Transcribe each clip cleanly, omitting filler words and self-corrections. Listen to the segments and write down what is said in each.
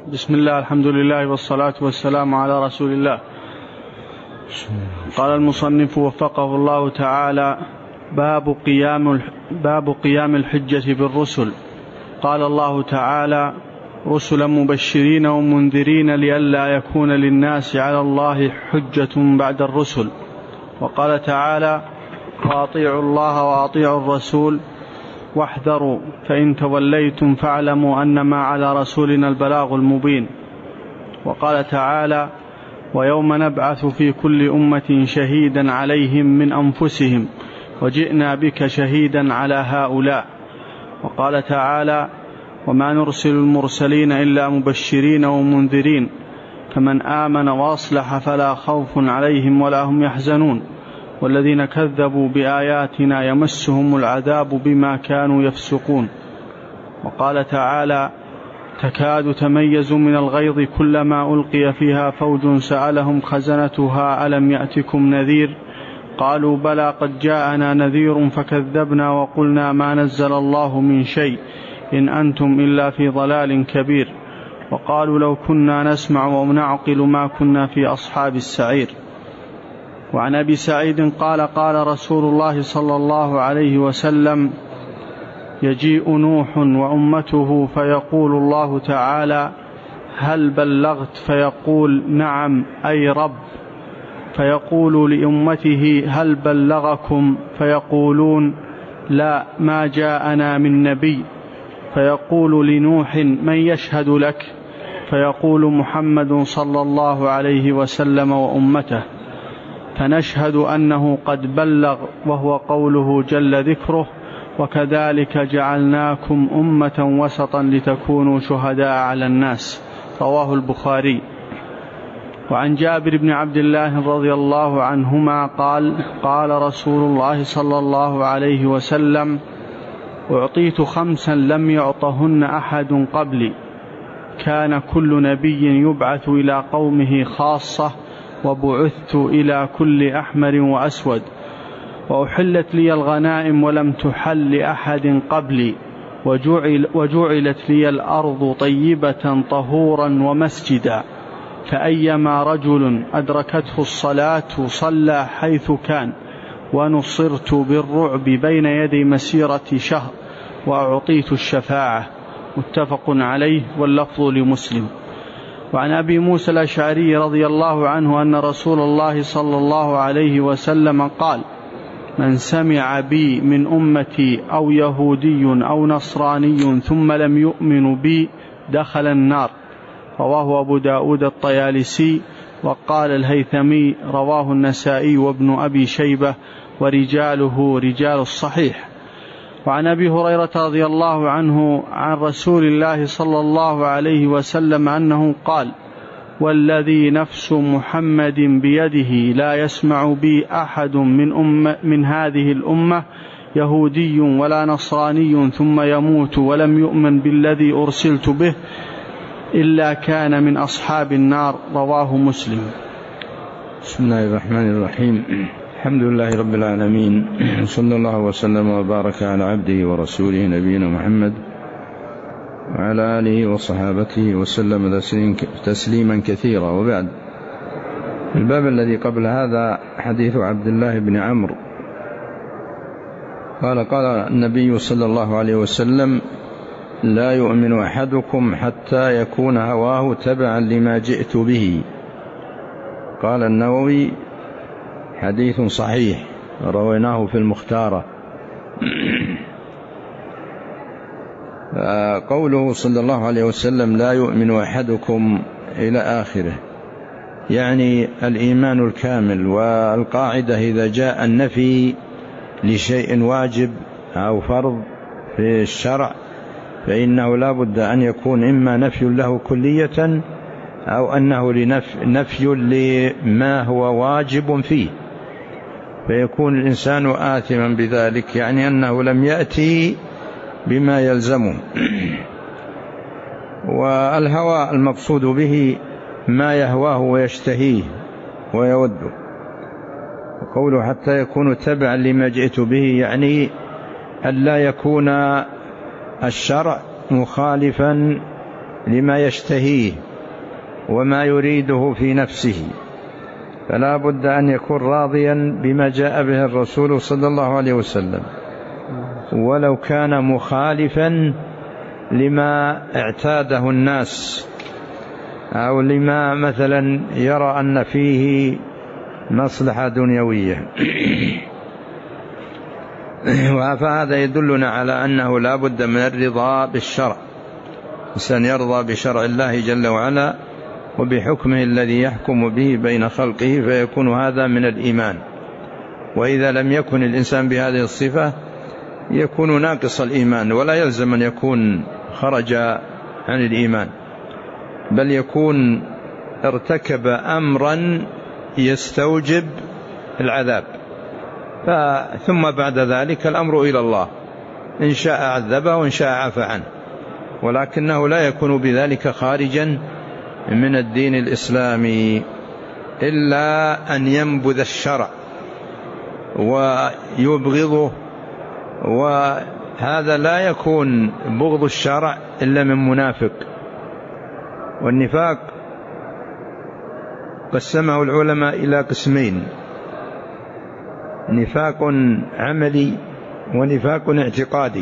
بسم الله، الحمد لله والصلاة والسلام على رسول الله. قال المصنف وفقه الله تعالى: باب قيام الحجة بالرسل. قال الله تعالى: رسلا مبشرين ومنذرين لئلا يكون للناس على الله حجة بعد الرسل. وقال تعالى: وأطيعوا الله وأطيعوا الرسول واحذروا فإن توليتم فاعلموا أنما على رسولنا البلاغ المبين. وقال تعالى: ويوم نبعث في كل أمة شهيدا عليهم من أنفسهم وجئنا بك شهيدا على هؤلاء. وقال تعالى: وما نرسل المرسلين إلا مبشرين ومنذرين فمن آمن وأصلح فلا خوف عليهم ولا هم يحزنون والذين كذبوا بآياتنا يمسهم العذاب بما كانوا يفسقون. وقال تعالى: تكاد تميز من الغيظ كلما ألقي فيها فوج سألهم خزنتها ألم يأتكم نذير قالوا بلى قد جاءنا نذير فكذبنا وقلنا ما نزل الله من شيء إن أنتم إلا في ضلال كبير. وقالوا لو كنا نسمع ونعقل ما كنا في أصحاب السعير. وعن أبي سعيد قال: قال رسول الله صلى الله عليه وسلم: يجيء نوح وأمته فيقول الله تعالى: هل بلغت؟ فيقول: نعم أي رب. فيقول لأمته: هل بلغكم؟ فيقولون: لا ما جاءنا من نبي. فيقول لنوح: من يشهد لك؟ فيقول: محمد صلى الله عليه وسلم وأمته. فنشهد أنه قد بلغ، وهو قوله جل ذكره: وكذلك جعلناكم أمة وسطا لتكونوا شهداء على الناس. رواه البخاري. وعن جابر بن عبد الله رضي الله عنهما قال: قال رسول الله صلى الله عليه وسلم: أعطيت 5 لم يعطهن أحد قبلي، كان كل نبي يبعث إلى قومه خاصة وبعثت إلى كل أحمر وأسود، وأحلت لي الغنائم ولم تحل لأحد قبلي، وجعلت لي الأرض طيبة طهورا ومسجدا، فأيما رجل أدركته الصلاة صلى حيث كان، ونصرت بالرعب بين يدي مسيرة شهر، وأعطيت الشفاعة. متفق عليه، واللفظ لمسلم. وعن أبي موسى الأشعري رضي الله عنه أن رسول الله صلى الله عليه وسلم قال: من سمع بي من أمتي أو يهودي أو نصراني ثم لم يؤمن بي دخل النار. رواه أبو داود الطيالسي. وقال الهيثمي: رواه النسائي وابن أبي شيبة، ورجاله رجال الصحيح. وعن أبي هريرة رضي الله عنه عن رسول الله صلى الله عليه وسلم أنه قال: والذي نفس محمد بيده لا يسمع بي أحد من هذه الأمة يهودي ولا نصراني ثم يموت ولم يؤمن بالذي أرسلت به إلا كان من أصحاب النار. رواه مسلم. بسم الله الرحمن الرحيم. الحمد لله رب العالمين، صلى الله وسلم وبارك على عبده ورسوله نبينا محمد وعلى آله وصحابته وسلم تسليما كثيرا. وبعد، الباب الذي قبل هذا حديث عبد الله بن عمرو قال: قال النبي صلى الله عليه وسلم: لا يؤمن أحدكم حتى يكون هواه تبعا لما جئت به. قال النووي: حديث صحيح، رويناه في المختارة. قوله صلى الله عليه وسلم: لا يؤمن أحدكم إلى آخره، يعني الإيمان الكامل. والقاعدة إذا جاء النفي لشيء واجب أو فرض في الشرع فإنه لا بد أن يكون إما نفي له كلية أو أنه نفي لما هو واجب فيه، فيكون الإنسان آثما بذلك، يعني أنه لم يأتي بما يلزمه. والهوى المقصود به ما يهواه ويشتهيه ويوده. وقوله حتى يكون تبعا لما جئت به، يعني أن لا يكون الشرع مخالفا لما يشتهيه وما يريده في نفسه، فلا بد أن يكون راضيا بما جاء به الرسول صلى الله عليه وسلم، ولو كان مخالفا لما اعتاده الناس أو لما مثلا يرى أن فيه مصلحة دنيوية. فهذا يدلنا على أنه لا بد من الرضا بالشرع، الإنسان يرضى بشرع الله جل وعلا وبحكمه الذي يحكم به بين خلقه، فيكون هذا من الإيمان. وإذا لم يكن الإنسان بهذه الصفة يكون ناقص الإيمان، ولا يلزم أن يكون خرج عن الإيمان، بل يكون ارتكب أمرا يستوجب العذاب، ثم بعد ذلك الأمر إلى الله، إن شاء عذبه وإن شاء عفى عنه، ولكنه لا يكون بذلك خارجا من الدين الإسلامي إلا أن ينبذ الشرع ويبغضه. وهذا لا يكون بغض الشرع إلا من منافق. والنفاق قسمه العلماء إلى قسمين: نفاق عملي ونفاق اعتقادي.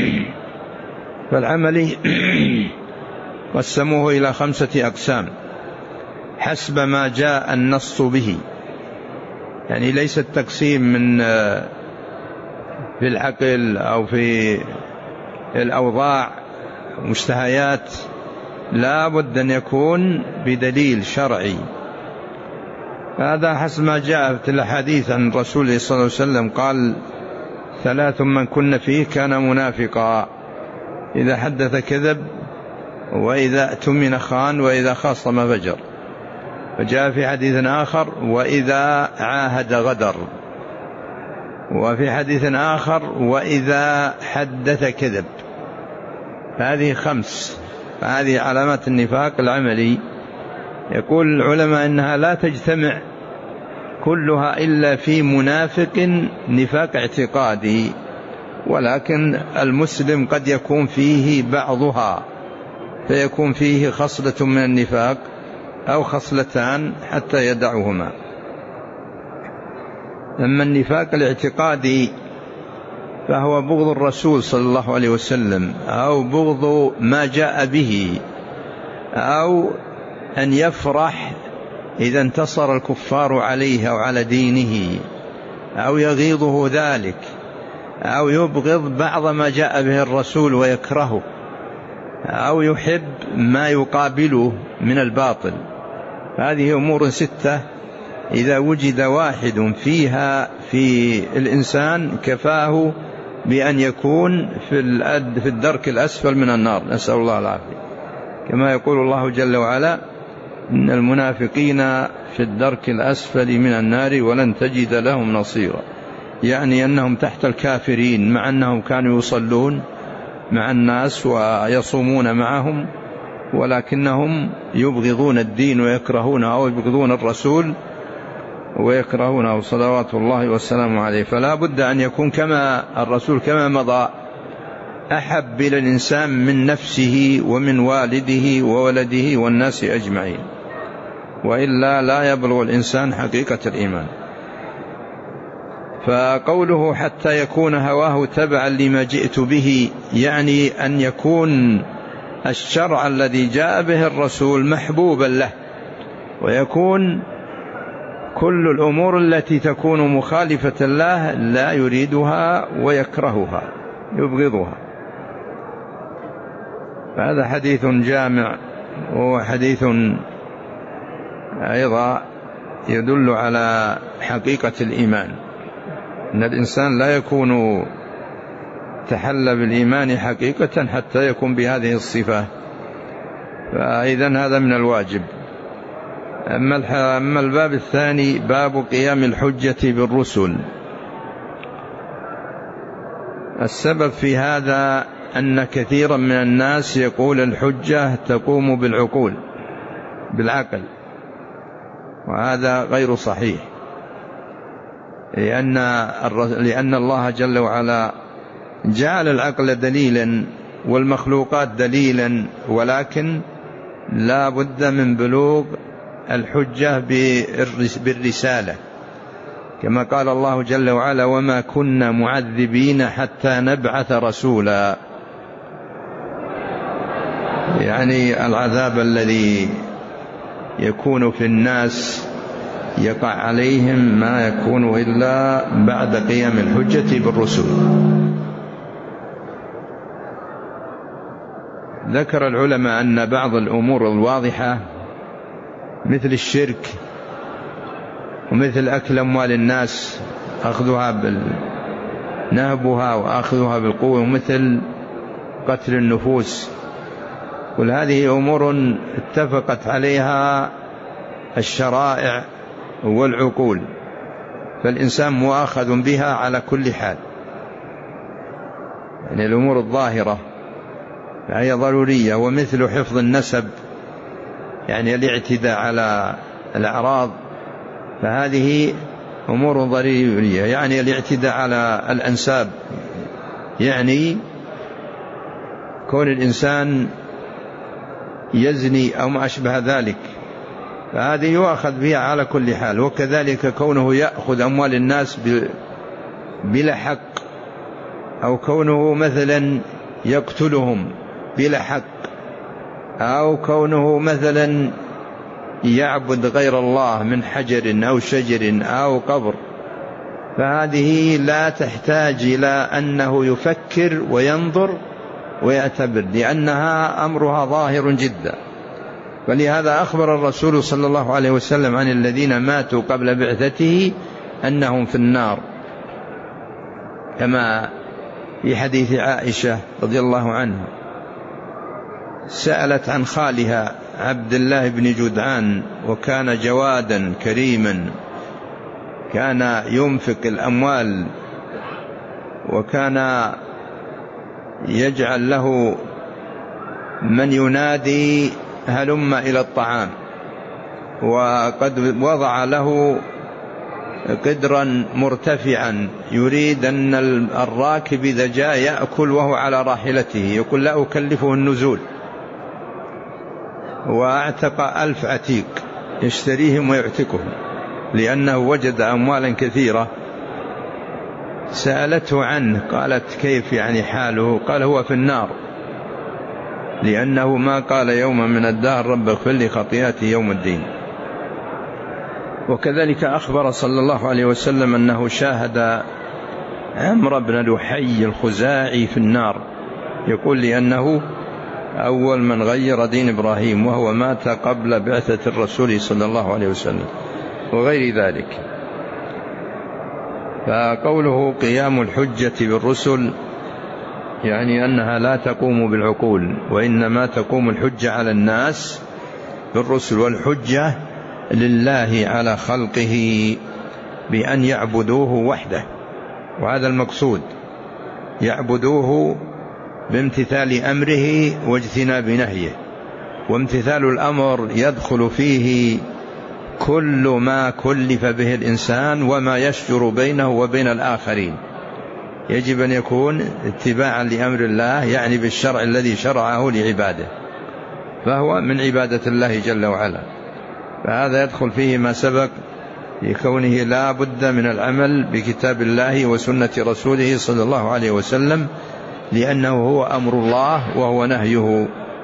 فالعملي قسموه إلى 5 أقسام حسب ما جاء النص به، يعني ليس التقسيم من في العقل أو في الأوضاع مشتهيات، لا بد أن يكون بدليل شرعي. هذا حسب ما جاء في الحديث عن الرسول صلى الله عليه وسلم قال: 3 من كن فيه كان منافقا، إذا حدث كذب، وإذا اؤتمن خان، وإذا خاصم فجر. وجاء في حديث آخر: وإذا عاهد غدر. وفي حديث آخر: وإذا حدث كذب. هذه 5، هذه علامات النفاق العملي. يقول العلماء إنها لا تجتمع كلها إلا في منافق نفاق اعتقادي، ولكن المسلم قد يكون فيه بعضها، فيكون فيه خصلة من النفاق أو خصلتان حتى يدعهما. أما النفاق الاعتقادي فهو بغض الرسول صلى الله عليه وسلم، أو بغض ما جاء به، أو أن يفرح إذا انتصر الكفار عليه أو على دينه، أو يغيظه ذلك، أو يبغض بعض ما جاء به الرسول ويكرهه، أو يحب ما يقابله من الباطل. هذه أمور 6 إذا وجد واحد فيها في الإنسان كفاه بأن يكون في الدرك الأسفل من النار، نسأل الله العافية، كما يقول الله جل وعلا: إن المنافقين في الدرك الأسفل من النار ولن تجد لهم نصيرا. يعني أنهم تحت الكافرين، مع أنهم كانوا يصلون مع الناس ويصومون معهم، ولكنهم يبغضون الدين ويكرهونه، أو يبغضون الرسول ويكرهونه صلوات الله والسلام عليه. فلا بد أن يكون كما الرسول كما مضى أحب إلى الإنسان من نفسه ومن والده وولده والناس أجمعين، وإلا لا يبلغ الإنسان حقيقة الإيمان. فقوله حتى يكون هواه تبعا لما جئت به، يعني أن يكون الشرع الذي جاء به الرسول محبوبا له، ويكون كل الأمور التي تكون مخالفة له لا يريدها ويكرهها يبغضها. فهذا حديث جامع، وهو حديث أيضا يدل على حقيقة الإيمان، أن الإنسان لا يكون تحلى بالإيمان حقيقة حتى يكون بهذه الصفة. فإذن هذا من الواجب. أما الباب الثاني باب قيام الحجة بالرسل. السبب في هذا أن كثيرا من الناس يقول الحجة تقوم بالعقل، وهذا غير صحيح، لأن الله جل وعلا جعل العقل دليلا والمخلوقات دليلا، ولكن لا بد من بلوغ الحجة بالرسالة، كما قال الله جل وعلا: وما كنا معذبين حتى نبعث رسولا. يعني العذاب الذي يكون في الناس يقع عليهم ما يكون إلا بعد قيام الحجة بالرسل. ذكر العلماء أن بعض الأمور الواضحة مثل الشرك ومثل أكل أموال الناس نهبها وأخذها بالقوة، ومثل قتل النفوس، كل هذه أمور اتفقت عليها الشرائع والعقول، فالإنسان مؤاخذ بها على كل حال. يعني الأمور الظاهرة فهي ضرورية. ومثل حفظ النسب، يعني الاعتداء على الأعراض، فهذه أمور ضرورية. يعني الاعتداء على الأنساب، يعني كون الإنسان يزني أو ما أشبه ذلك، فهذه يؤخذ بها على كل حال. وكذلك كونه يأخذ أموال الناس بلا حق، أو كونه مثلا يقتلهم بلا حق، أو كونه مثلا يعبد غير الله من حجر أو شجر أو قبر، فهذه لا تحتاج إلى أنه يفكر وينظر ويعتبر، لأنها أمرها ظاهر جدا. ولهذا أخبر الرسول صلى الله عليه وسلم عن الذين ماتوا قبل بعثته أنهم في النار، كما في حديث عائشة رضي الله عنها سألت عن خالها عبد الله بن جدعان، وكان جوادا كريما، كان ينفق الأموال، وكان يجعل له من ينادي هلم إلى الطعام، وقد وضع له قدرا مرتفعا يريد أن الراكب إذا جاء يأكل وهو على راحلته، يقول لا أكلفه النزول، وأعتق 1000 عتيق يشتريهم ويعتقهم، لأنه وجد أموالا كثيرة. سألته عنه، قالت كيف يعني حاله؟ قال هو في النار، لأنه ما قال يوما من الدهر رب اغفر لي خطيئتي يوم الدين. وكذلك أخبر صلى الله عليه وسلم أنه شاهد عمرو بن لحي الخزاعي في النار، يقول لأنه أول من غير دين إبراهيم، وهو مات قبل بعثة الرسول صلى الله عليه وسلم، وغير ذلك. فقوله قيام الحجة بالرسل يعني أنها لا تقوم بالعقول، وإنما تقوم الحجة على الناس بالرسل، والحجة لله على خلقه بأن يعبدوه وحده، وهذا المقصود، يعبدوه بامتثال أمره واجتناب نهيه. وامتثال الأمر يدخل فيه كل ما كلف به الإنسان وما يشجر بينه وبين الآخرين، يجب أن يكون اتباعا لأمر الله، يعني بالشرع الذي شرعه لعباده، فهو من عبادة الله جل وعلا. فهذا يدخل فيه ما سبق لكونه لا بد من العمل بكتاب الله وسنة رسوله صلى الله عليه وسلم، لأنه هو أمر الله وهو نهيه.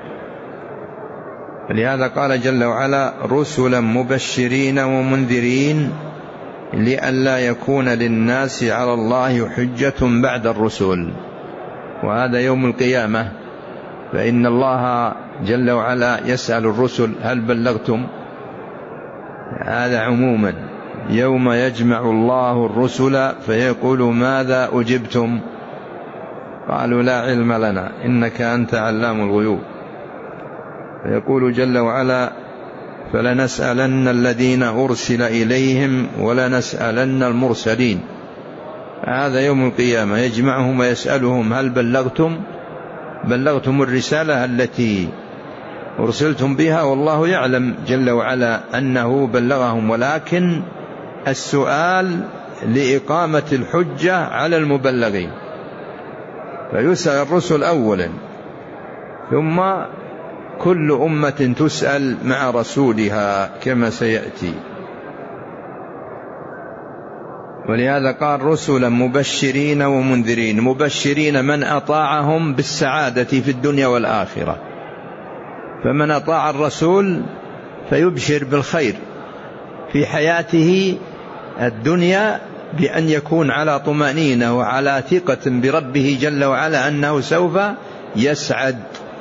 لهذا قال جل وعلا رسلا مبشرين ومنذرين لئلا يكون للناس على الله حجة بعد الرسل. وهذا يوم القيامة، فإن الله جل وعلا يسأل الرسل هل بلغتم؟ هذا عموما، يوم يجمع الله الرسل فيقول ماذا أجبتم؟ قالوا لا علم لنا إنك أنت علام الغيوب. فيقول جل وعلا فلنسألن الذين أرسل إليهم ولنسألن المرسلين. هذا يوم القيامة يجمعهم ويسألهم هل بلغتم الرسالة التي أرسلتم بها؟ والله يعلم جل وعلا أنه بلغهم، ولكن السؤال لإقامة الحجة على المبلغين، فيسأل الرسل أولا، ثم كل أمة تسأل مع رسولها كما سيأتي. ولهذا قال رسلا مبشرين ومنذرين. مبشرين من أطاعهم بالسعادة في الدنيا والآخرة، فمن أطاع الرسول فيبشر بالخير في حياته الدنيا بأن يكون على طمأنينة وعلى ثقة بربه جل وعلا أنه سوف يسعد،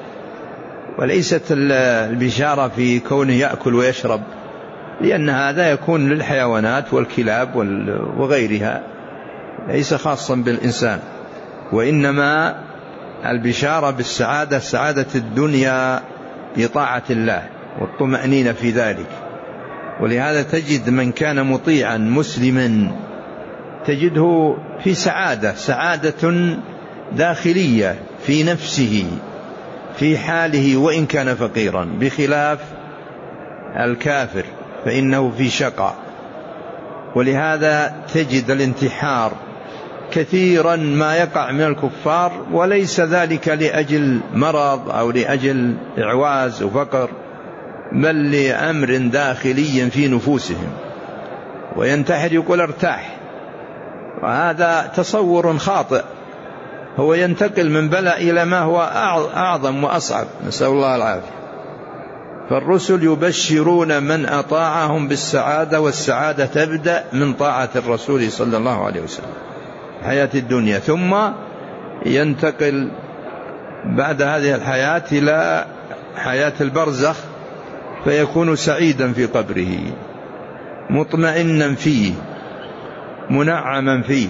وليست البشارة في كونه يأكل ويشرب، لأن هذا يكون للحيوانات والكلاب وغيرها، ليس خاصا بالإنسان. وإنما البشارة بالسعادة، سعادة الدنيا بطاعة الله والطمأنينة في ذلك. ولهذا تجد من كان مطيعا مسلما تجده في سعادة داخلية في نفسه في حاله وإن كان فقيرا، بخلاف الكافر فإنه في شقاء. ولهذا تجد الانتحار كثيرا ما يقع من الكفار، وليس ذلك لأجل مرض أو لأجل إعواز وفقر، بل لأمر داخلي في نفوسهم، وينتحر يقول ارتاح، وهذا تصور خاطئ. هو ينتقل من بلاء إلى ما هو أعظم وأصعب، نسأل الله العافية. فالرسل يبشرون من أطاعهم بالسعادة، والسعادة تبدأ من طاعة الرسول صلى الله عليه وسلم حياة الدنيا، ثم ينتقل بعد هذه الحياة إلى حياة البرزخ، فيكون سعيدا في قبره، مطمئنا فيه، منعما فيه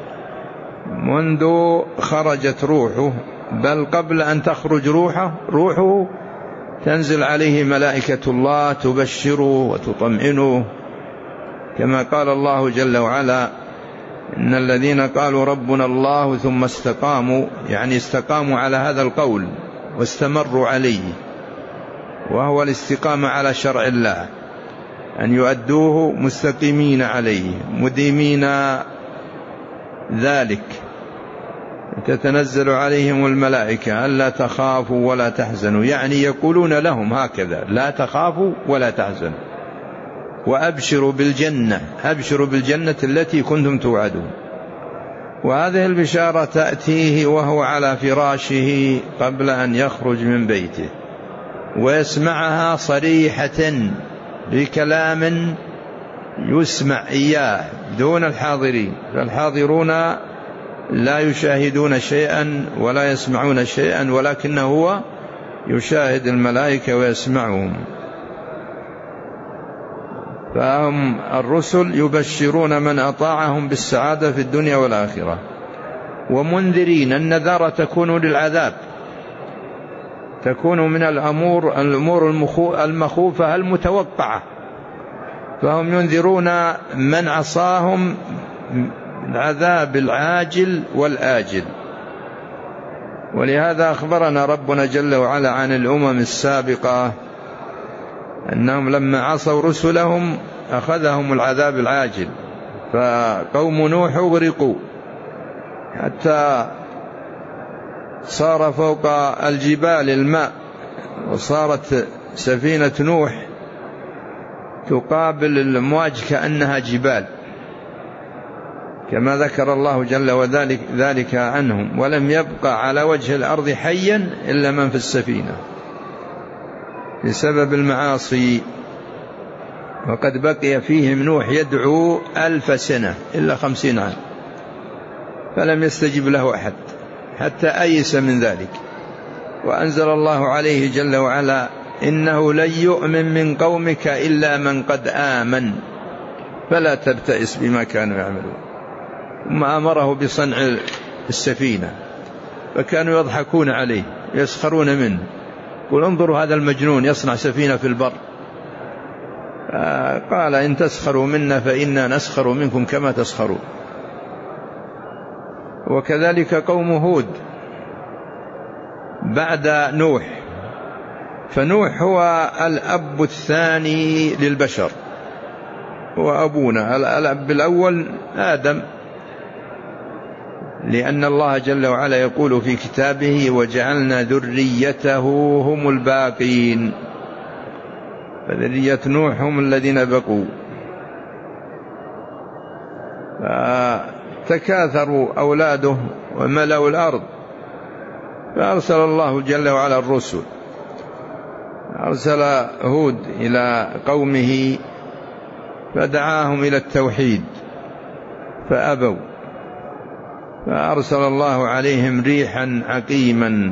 منذ خرجت روحه، بل قبل أن تخرج روحه تنزل عليه ملائكة الله تبشره وتطمئنه، كما قال الله جل وعلا: إن الذين قالوا ربنا الله ثم استقاموا، يعني استقاموا على هذا القول واستمروا عليه، وهو الاستقامة على شرع الله، أن يؤدوه مستقيمين عليه مديمين ذلك. تتنزل عليهم الملائكة ألا تخافوا ولا تحزنوا، يعني يقولون لهم هكذا: لا تخافوا ولا تحزنوا، وأبشروا بالجنة، أبشروا بالجنة التي كنتم توعدون. وهذه البشارة تأتيه وهو على فراشه قبل أن يخرج من بيته، ويسمعها صريحة بكلام يسمع إياه دون الحاضرين، فالحاضرون لا يشاهدون شيئا ولا يسمعون شيئا، ولكنه هو يشاهد الملائكة ويسمعهم. فهم الرسل يبشرون من أطاعهم بالسعادة في الدنيا والآخرة. ومنذرين، النذارة تكون للعذاب، تكون من الأمور المخوفة المتوقعة، فهم ينذرون من عصاهم العذاب العاجل والآجل. ولهذا أخبرنا ربنا جل وعلا عن الأمم السابقة أنهم لما عصوا رسلهم أخذهم العذاب العاجل، فقوم نوح أغرقوا حتى صار فوق الجبال الماء، وصارت سفينة نوح تقابل الأمواج كأنها جبال، كما ذكر الله جل وعلا ذلك عنهم. ولم يبقى على وجه الأرض حيا إلا من في السفينة بسبب المعاصي، وقد بقي فيهم نوح يدعو 1000 سنة إلا 50 عام، فلم يستجب له أحد حتى أيس من ذلك. وأنزل الله عليه جل وعلا: إنه لن يؤمن من قومك إلا من قد آمن فلا تبتئس بما كانوا يعملون. ثم أمره بصنع السفينة، فكانوا يضحكون عليه يسخرون منه، قل انظروا هذا المجنون يصنع سفينة في البر. قال: إن تسخروا منا فإنا نسخر منكم كما تسخرون. وكذلك قوم هود بعد نوح، فنوح هو الأب الثاني للبشر، هو أبونا. الأب الأول آدم، لأن الله جل وعلا يقول في كتابه وجعلنا ذريته هم الباقين، فذرية نوح هم الذين بقوا، فتكاثروا أولاده وملأوا الأرض، فأرسل الله جل وعلا الرسل. أرسل هود إلى قومه فدعاهم إلى التوحيد فأبوا، فأرسل الله عليهم ريحا عقيما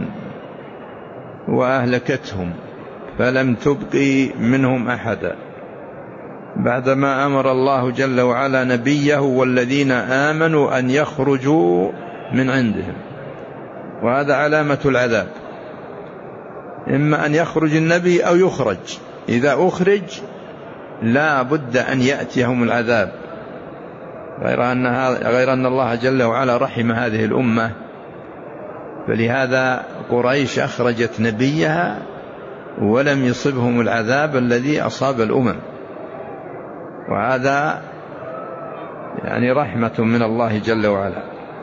وأهلكتهم فلم تبقي منهم أحدا، بعدما أمر الله جل وعلا نبيه والذين آمنوا أن يخرجوا من عندهم. وهذا علامة العذاب، إما أن يخرج النبي أو يخرج، إذا أخرج لا بد أن يأتيهم العذاب، غير أن الله جل وعلا رحم هذه الأمة، فلهذا قريش أخرجت نبيها ولم يصبهم العذاب الذي أصاب الأمم، وهذا يعني رحمة من الله جل وعلا.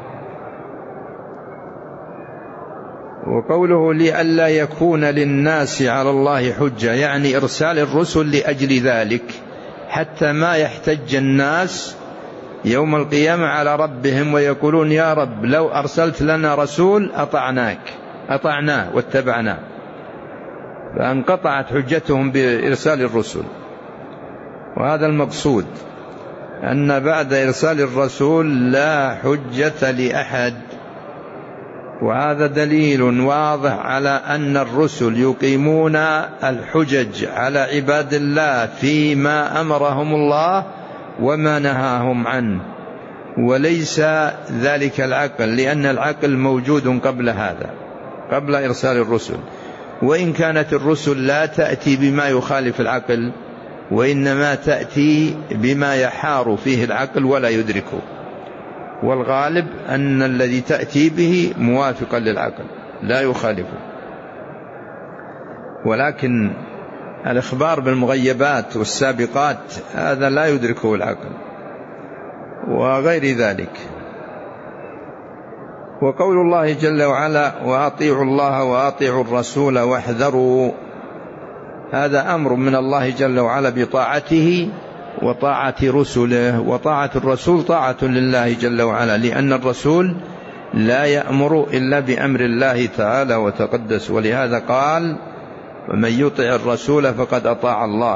وقوله لئلا يكون للناس على الله حجة، يعني إرسال الرسل لأجل ذلك، حتى ما يحتج الناس يوم القيامة على ربهم ويقولون يا رب لو أرسلت لنا رسول أطعناه واتبعناه، فانقطعت حجتهم بإرسال الرسل. وهذا المقصود، أن بعد إرسال الرسول لا حجة لأحد، وهذا دليل واضح على أن الرسل يقيمون الحجج على عباد الله فيما أمرهم الله وما نهاهم عنه، وليس ذلك العقل، لأن العقل موجود قبل هذا، قبل إرسال الرسل، وإن كانت الرسل لا تأتي بما يخالف العقل، وإنما تأتي بما يحار فيه العقل ولا يدركه، والغالب أن الذي تأتي به موافقا للعقل لا يخالفه. ولكن الإخبار بالمغيبات والسابقات هذا لا يدركه العقل وغير ذلك. وقول الله جل وعلا وأطيعوا الله وأطيعوا الرسول واحذروا، هذا أمر من الله جل وعلا بطاعته وطاعة رسله، وطاعة الرسول طاعة لله جل وعلا، لأن الرسول لا يأمر إلا بأمر الله تعالى وتقدس، ولهذا قال ومن يطع الرسول فقد أطاع الله.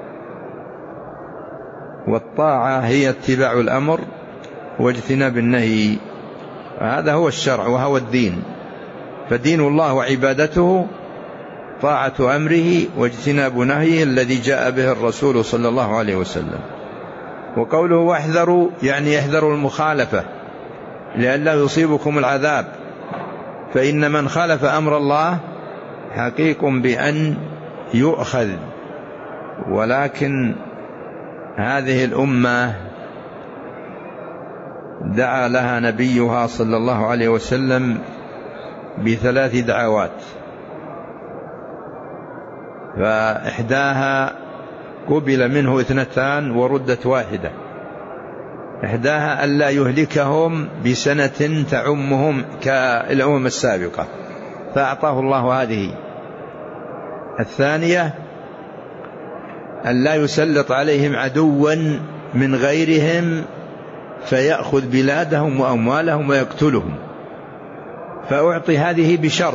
والطاعة هي اتباع الأمر واجتناب النهي، هذا هو الشرع وهو الدين، فدين الله وعبادته طاعة أمره واجتناب نهيه الذي جاء به الرسول صلى الله عليه وسلم. وقوله واحذروا يعني يحذروا المخالفة لئلا يصيبكم العذاب، فإن من خالف أمر الله حقيق بأن يؤخذ. ولكن هذه الأمة دعا لها نبيها صلى الله عليه وسلم بثلاث دعوات، فإحداها قبل منه 2 وردت 1. إحداها ألا يهلكهم بسنة تعمهم كالأمم السابقة، فأعطاه الله هذه. الثانية ألا يسلط عليهم عدوا من غيرهم فيأخذ بلادهم وأموالهم ويقتلهم، فأعطي هذه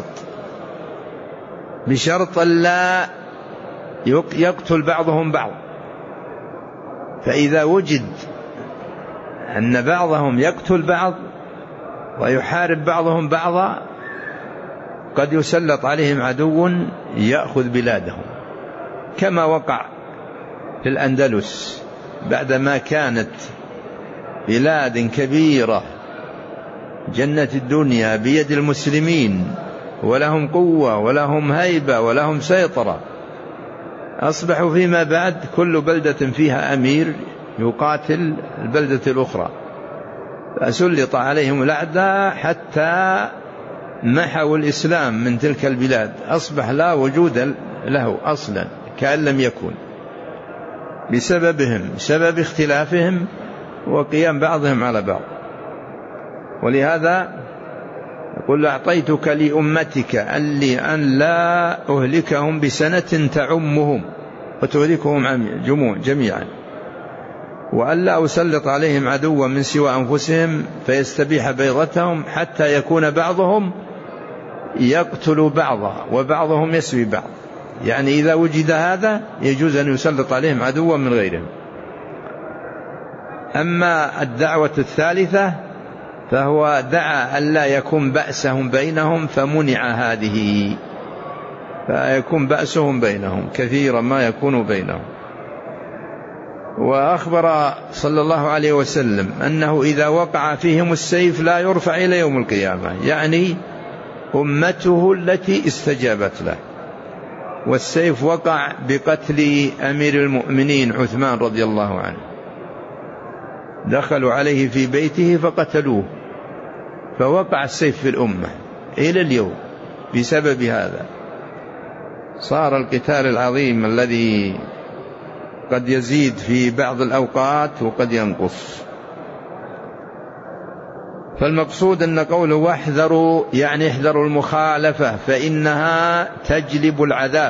بشرط لا يقتل بعضهم بعض. فإذا وجد أن بعضهم يقتل بعض ويحارب بعضهم بعضا قد يسلط عليهم عدو يأخذ بلادهم، كما وقع في الأندلس بعدما كانت بلاد كبيرة جنة الدنيا بيد المسلمين ولهم قوة ولهم هيبة ولهم سيطرة، أصبحوا فيما بعد كل بلدة فيها أمير يقاتل البلدة الأخرى، فأسلط عليهم الأعداء حتى محوا الإسلام من تلك البلاد، أصبح لا وجود له أصلا كأن لم يكن، بسببهم، بسبب اختلافهم وقيام بعضهم على بعض. ولهذا يقول أعطيتك لأمتك أن لا أهلكهم بسنة تعمهم وتهلكهم جميعا، وأن لا أسلط عليهم عدوا من سوى أنفسهم فيستبيح بيضتهم حتى يكون بعضهم يقتل بعضا وبعضهم يسوي بعض. يعني إذا وجد هذا يجوز أن يسلط عليهم عدوا من غيرهم. أما الدعوة الثالثة فهو دعا أن لا يكون بأسهم بينهم فمنع هذه، فيكون بأسهم بينهم كثيرا ما يكون بينهم. وأخبر صلى الله عليه وسلم أنه إذا وقع فيهم السيف لا يرفع إلى يوم القيامة، يعني أمته التي استجابت له. والسيف وقع بقتل أمير المؤمنين عثمان رضي الله عنه، دخلوا عليه في بيته فقتلوه، فوقع السيف في الأمة إلى اليوم بسبب هذا. صار القتال العظيم الذي قد يزيد في بعض الأوقات وقد ينقص. فالمقصود أن قوله واحذروا يعني احذروا المخالفة فإنها تجلب العذاب،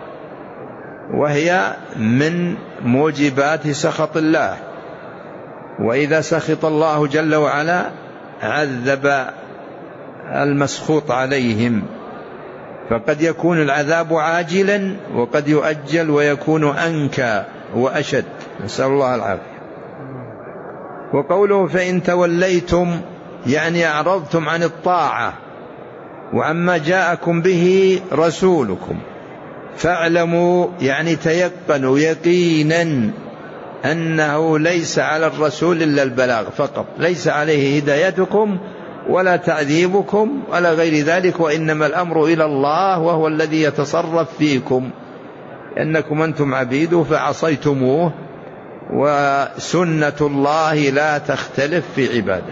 وهي من موجبات سخط الله، وإذا سخط الله جل وعلا عذب المسخوط عليهم، فقد يكون العذاب عاجلا وقد يؤجل ويكون أنكى وأشد، نسأل الله العافية. وقوله فإن توليتم يعني أعرضتم عن الطاعة وعما جاءكم به رسولكم، فاعلموا يعني تيقنوا يقينا أنه ليس على الرسول إلا البلاغ فقط، ليس عليه هدايتكم ولا تعذيبكم ولا غير ذلك، وإنما الأمر إلى الله وهو الذي يتصرف فيكم، إنكم أنتم عبيده فعصيتموه، وسنة الله لا تختلف في عباده،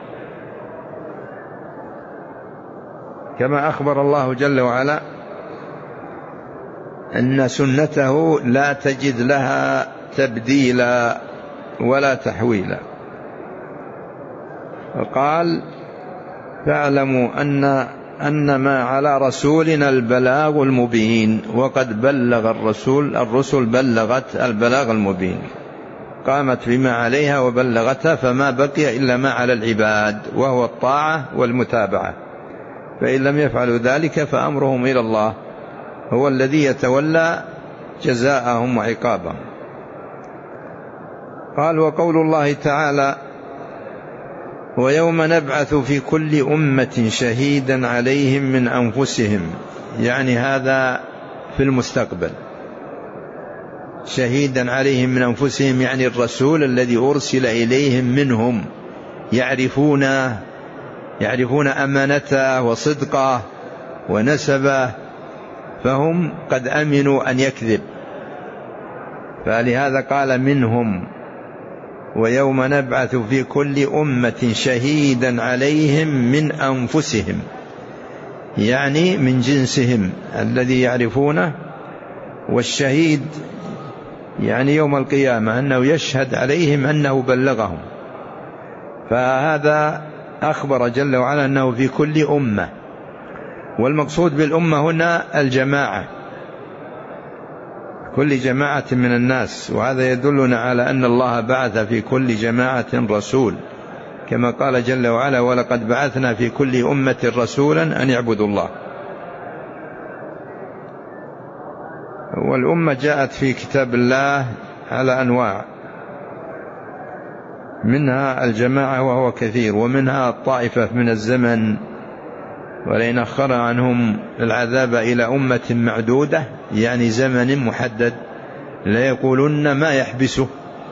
كما أخبر الله جل وعلا أن سنته لا تجد لها تبديلا ولا تحويلا. وقال فاعلموا أن ما على رسولنا البلاغ المبين، وقد بلغ الرسل بلغت البلاغ المبين، قامت بما عليها وبلغتها، فما بقي إلا ما على العباد وهو الطاعة والمتابعة، فإن لم يفعلوا ذلك فأمرهم إلى الله، هو الذي يتولى جزاءهم وعقابهم. قال وقول الله تعالى ويوم نبعث في كل أمة شهيدا عليهم من أنفسهم، يعني هذا في المستقبل، شهيدا عليهم من أنفسهم يعني الرسول الذي أرسل إليهم منهم، يعرفون أمانته وصدقه ونسبه، فهم قد أمنوا أن يكذب، فلهذا قال منهم ويوم نبعث في كل أمة شهيدا عليهم من أنفسهم، يعني من جنسهم الذي يعرفونه، والشهيد يعني يوم القيامة أنه يشهد عليهم أنه بلغهم، فهذا أخبر جل وعلا أنه في كل أمة، والمقصود بالأمة هنا الجماعة، كل جماعة من الناس، وهذا يدلنا على أن الله بعث في كل جماعة رسول، كما قال جل وعلا ولقد بعثنا في كل أمة رسولا أن يعبدوا الله. والأمة جاءت في كتاب الله على أنواع، منها الجماعة وهو كثير، ومنها الطائفة من الزمن، ولئن أخر عنهم العذاب إلى أمة معدودة يعني زمن محدد ليقولن ما يحبسه.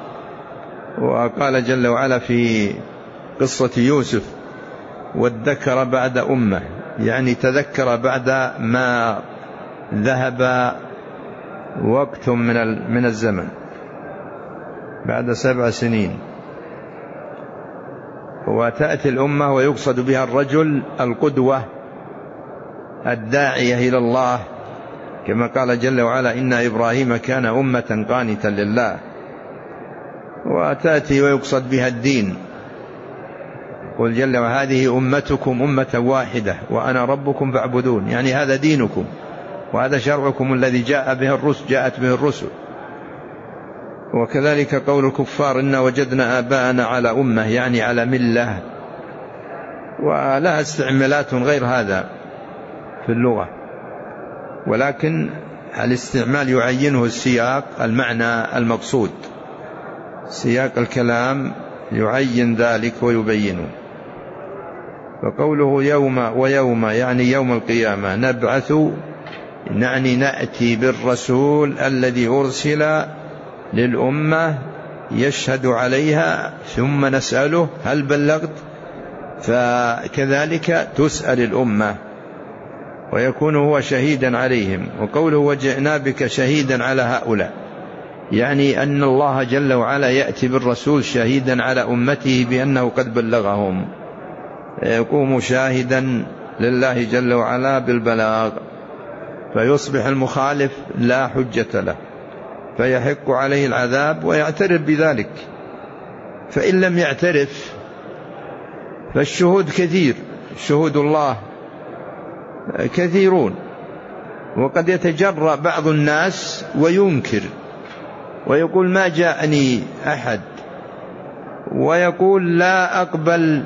وقال جل وعلا في قصة يوسف وادكر بعد أمة، يعني تذكر بعد ما ذهب وقت من الزمن، بعد 7 سنين. وتأتي الأمة ويقصد بها الرجل القدوة الداعية إلى الله، كما قال جل وعلا إن إبراهيم كان أمة قانتا لله. وتأتي ويقصد بها الدين، يقول جل وعلا هذه أمتكم أمة واحدة وأنا ربكم فاعبدون، يعني هذا دينكم وهذا شرعكم الذي جاءت به الرسل. وكذلك قول الكفار إنا وجدنا آباءنا على أمة، يعني على ملة، ولها استعمالات غير هذا في اللغة، ولكن الاستعمال يعينه السياق، المعنى المقصود، سياق الكلام يعين ذلك ويبينه. فقوله يوم يعني يوم القيامة نبعث، يعني نأتي بالرسول الذي أرسل للأمة يشهد عليها ثم نسأله هل بلغت، فكذلك تسأل الأمة ويكون هو شهيدا عليهم. وقوله وجئنا بك شهيدا على هؤلاء، يعني أن الله جل وعلا يأتي بالرسول شهيدا على أمته بأنه قد بلغهم، يقوم شاهدا لله جل وعلا بالبلاغ، فيصبح المخالف لا حجة له، فيحق عليه العذاب ويعترف بذلك. فإن لم يعترف فالشهود كثير، شهود الله كثيرون، وقد يتجرأ بعض الناس وينكر ويقول ما جاءني أحد، ويقول لا أقبل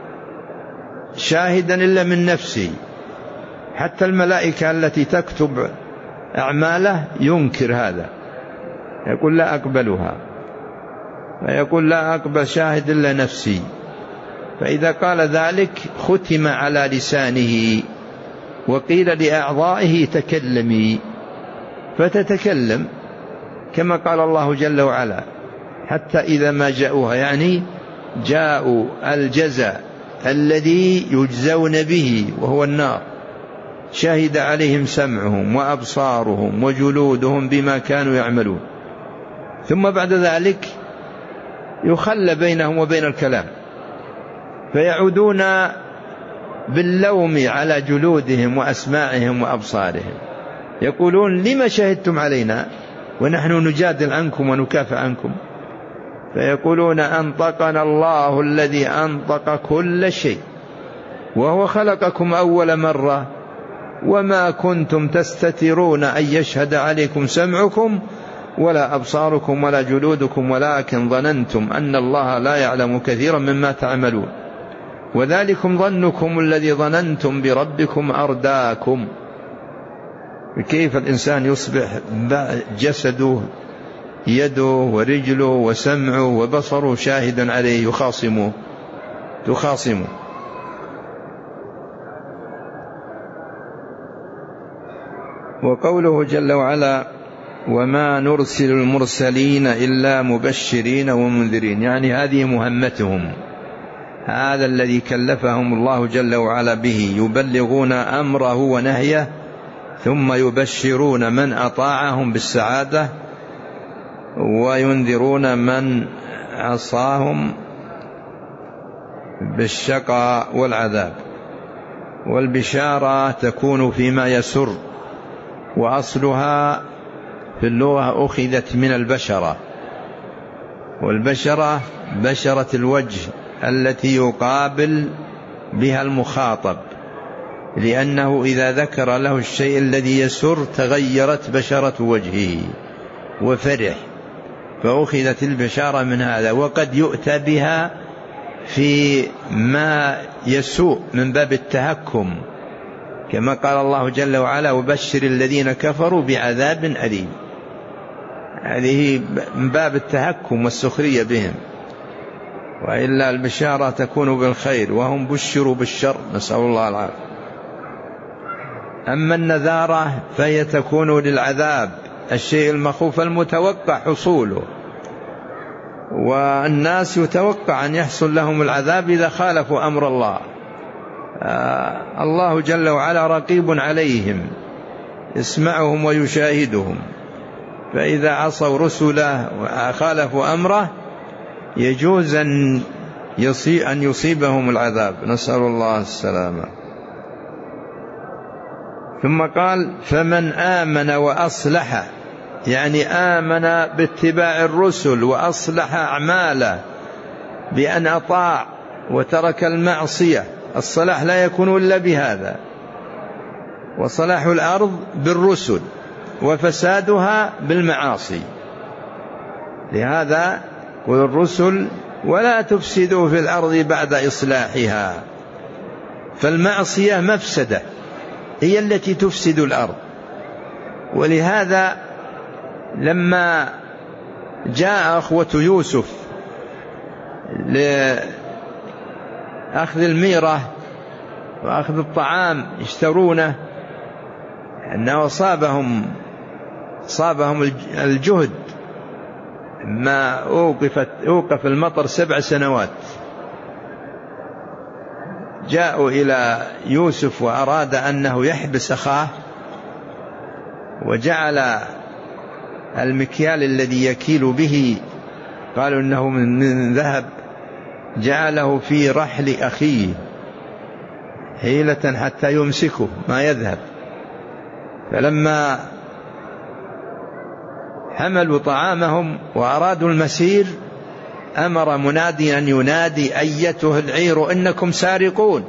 شاهدا إلا من نفسي. حتى الملائكة التي تكتب أعماله ينكر هذا، يقول لا أقبلها، ويقول لا أقبل شاهد إلا نفسي. فإذا قال ذلك ختم على لسانه وقيل لأعضائه تكلمي، فتتكلم كما قال الله جل وعلا حتى إذا ما جاءوها، يعني جاءوا الجزاء الذي يجزون به وهو النار، شهد عليهم سمعهم وأبصارهم وجلودهم بما كانوا يعملون، ثم بعد ذلك يخلى بينهم وبين الكلام، فيعودون باللوم على جلودهم وأسماعهم وأبصارهم، يقولون لما شهدتم علينا ونحن نجادل عنكم ونكافئ عنكم؟ فيقولون أنطقنا الله الذي أنطق كل شيء وهو خلقكم أول مرة وما كنتم تستترون أن يشهد عليكم سمعكم ولا أبصاركم ولا جلودكم ولكن ظننتم أن الله لا يعلم كثيرا مما تعملون وذلكم ظنكم الذي ظننتم بربكم أرداكم. كيف الإنسان يصبح جسده يده ورجله وسمعه وبصره شاهدا عليه تخاصمه. وقوله جل وعلا وما نرسل المرسلين إلا مبشرين ومنذرين، يعني هذه مهمتهم، هذا الذي كلفهم الله جل وعلا به، يبلغون أمره ونهيه ثم يبشرون من أطاعهم بالسعادة وينذرون من عصاهم بالشقاء والعذاب. والبشارة تكون فيما يسر، وأصلها في اللغة أخذت من البشرة، والبشرة بشرة الوجه التي يقابل بها المخاطب، لأنه إذا ذكر له الشيء الذي يسر تغيرت بشرة وجهه وفرح، فأخذت البشارة من هذا. وقد يؤتى بها في ما يسوء من باب التهكم، كما قال الله جل وعلا وبشر الذين كفروا بعذاب أليم، هذه من باب التهكم والسخرية بهم، وإلا البشارة تكون بالخير وهم بشروا بالشر، نسأل الله العافية. أما النذارة فهي تكون للعذاب، الشيء المخوف المتوقع حصوله، والناس يتوقع أن يحصل لهم العذاب إذا خالفوا أمر الله. الله جل وعلا رقيب عليهم يسمعهم ويشاهدهم، فإذا عصوا رسله وخالفوا أمره يجوز أن يصيبهم العذاب، نسأل الله السلامة. ثم قال فمن آمن وأصلح، يعني آمن باتباع الرسل وأصلح أعماله بأن أطاع وترك المعصية. الصلاح لا يكون إلا بهذا. وصلاح الأرض بالرسل وفسادها بالمعاصي. لهذا قل الرسل ولا تفسدوا في الأرض بعد إصلاحها. فالمعصية مفسدة هي التي تفسد الأرض. ولهذا لما جاء أخوة يوسف لأخذ الميرة وأخذ الطعام يشترونه، أنه صابهم الجهد، ما أوقف المطر 7 سنوات. جاءوا إلى يوسف وأراد أنه يحبس أخاه، وجعل المكيال الذي يكيل به، قالوا إنه من ذهب، جعله في رحل أخيه حيلة حتى يمسكه ما يذهب. فلما حملوا طعامهم وأرادوا المسير أمر منادي أن ينادي أيتها العير إنكم سارقون.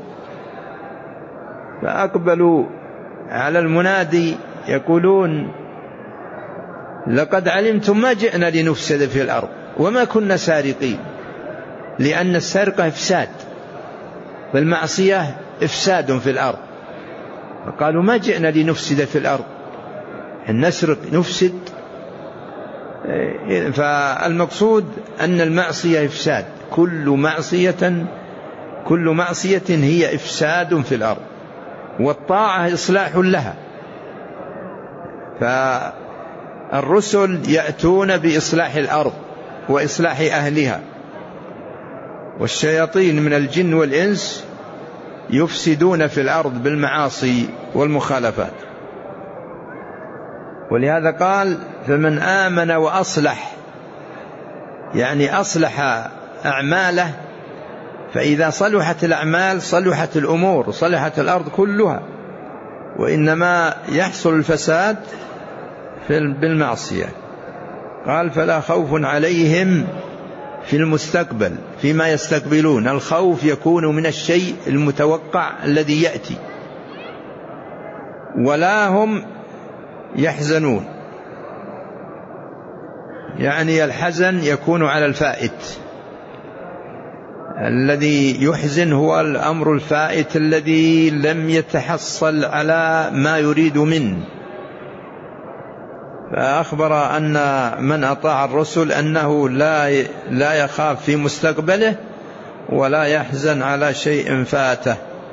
فأقبلوا على المنادي يقولون لقد علمتم ما جئنا لنفسد في الأرض وما كنا سارقين، لأن السرقة إفساد والمعصية إفساد في الأرض. فقالوا ما جئنا لنفسد في الأرض، إن نسرق نفسد. فالمقصود أن المعصية إفساد، كل معصية هي إفساد في الأرض، والطاعة إصلاح لها. فالرسل يأتون بإصلاح الأرض وإصلاح أهلها، والشياطين من الجن والإنس يفسدون في الأرض بالمعاصي والمخالفات. ولهذا قال فمن آمن وأصلح، يعني أصلح أعماله. فإذا صلحت الأعمال صلحت الأمور، صلحت الأرض كلها. وإنما يحصل الفساد بالمعصية. قال فلا خوف عليهم في المستقبل فيما يستقبلون. الخوف يكون من الشيء المتوقع الذي يأتي، ولا هم يحزنون، يعني الحزن يكون على الفائت. الذي يحزن هو الأمر الفائت الذي لم يتحصل على ما يريد منه. فأخبر أن من أطاع الرسل أنه لا يخاف في مستقبله ولا يحزن على شيء فاته.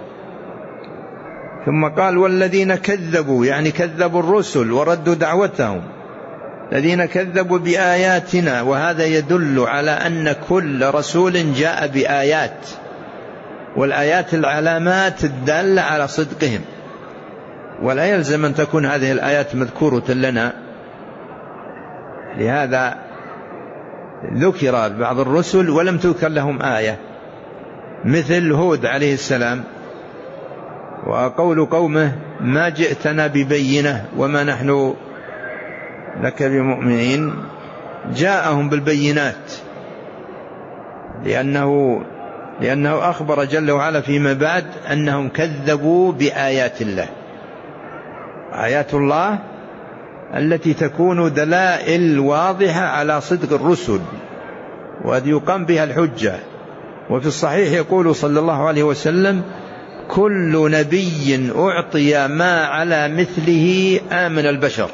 ثم قال والذين كذبوا، يعني كذبوا الرسل وردوا دعوتهم، الذين كذبوا بآياتنا. وهذا يدل على أن كل رسول جاء بآيات، والآيات العلامات الدالة على صدقهم، ولا يلزم أن تكون هذه الآيات مذكورة لنا. لهذا ذكر بعض الرسل ولم تذكر لهم آية، مثل هود عليه السلام وقول قومه ما جئتنا ببينة وما نحن لك بمؤمنين. جاءهم بالبينات لأنه أخبر جل وعلا فيما بعد أنهم كذبوا بآيات الله. آيات الله التي تكون دلائل واضحة على صدق الرسل، وهذه يقام بها الحجة. وفي الصحيح يقول صلى الله عليه وسلم كل نبي أعطي ما على مثله آمن البشر،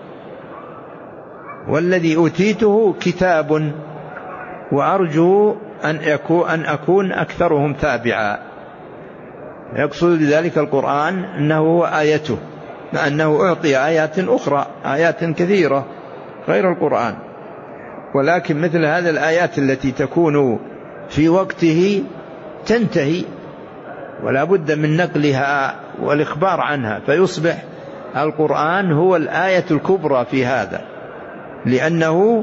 والذي أوتيته كتاب وأرجو أن أكون أكثرهم تابعا. يقصد بذلك القرآن أنه هو آيته، مع أنه أعطي آيات أخرى، آيات كثيرة غير القرآن، ولكن مثل هذه الآيات التي تكون في وقته تنتهي، ولا بد من نقلها والإخبار عنها، فيصبح القرآن هو الآية الكبرى في هذا، لأنه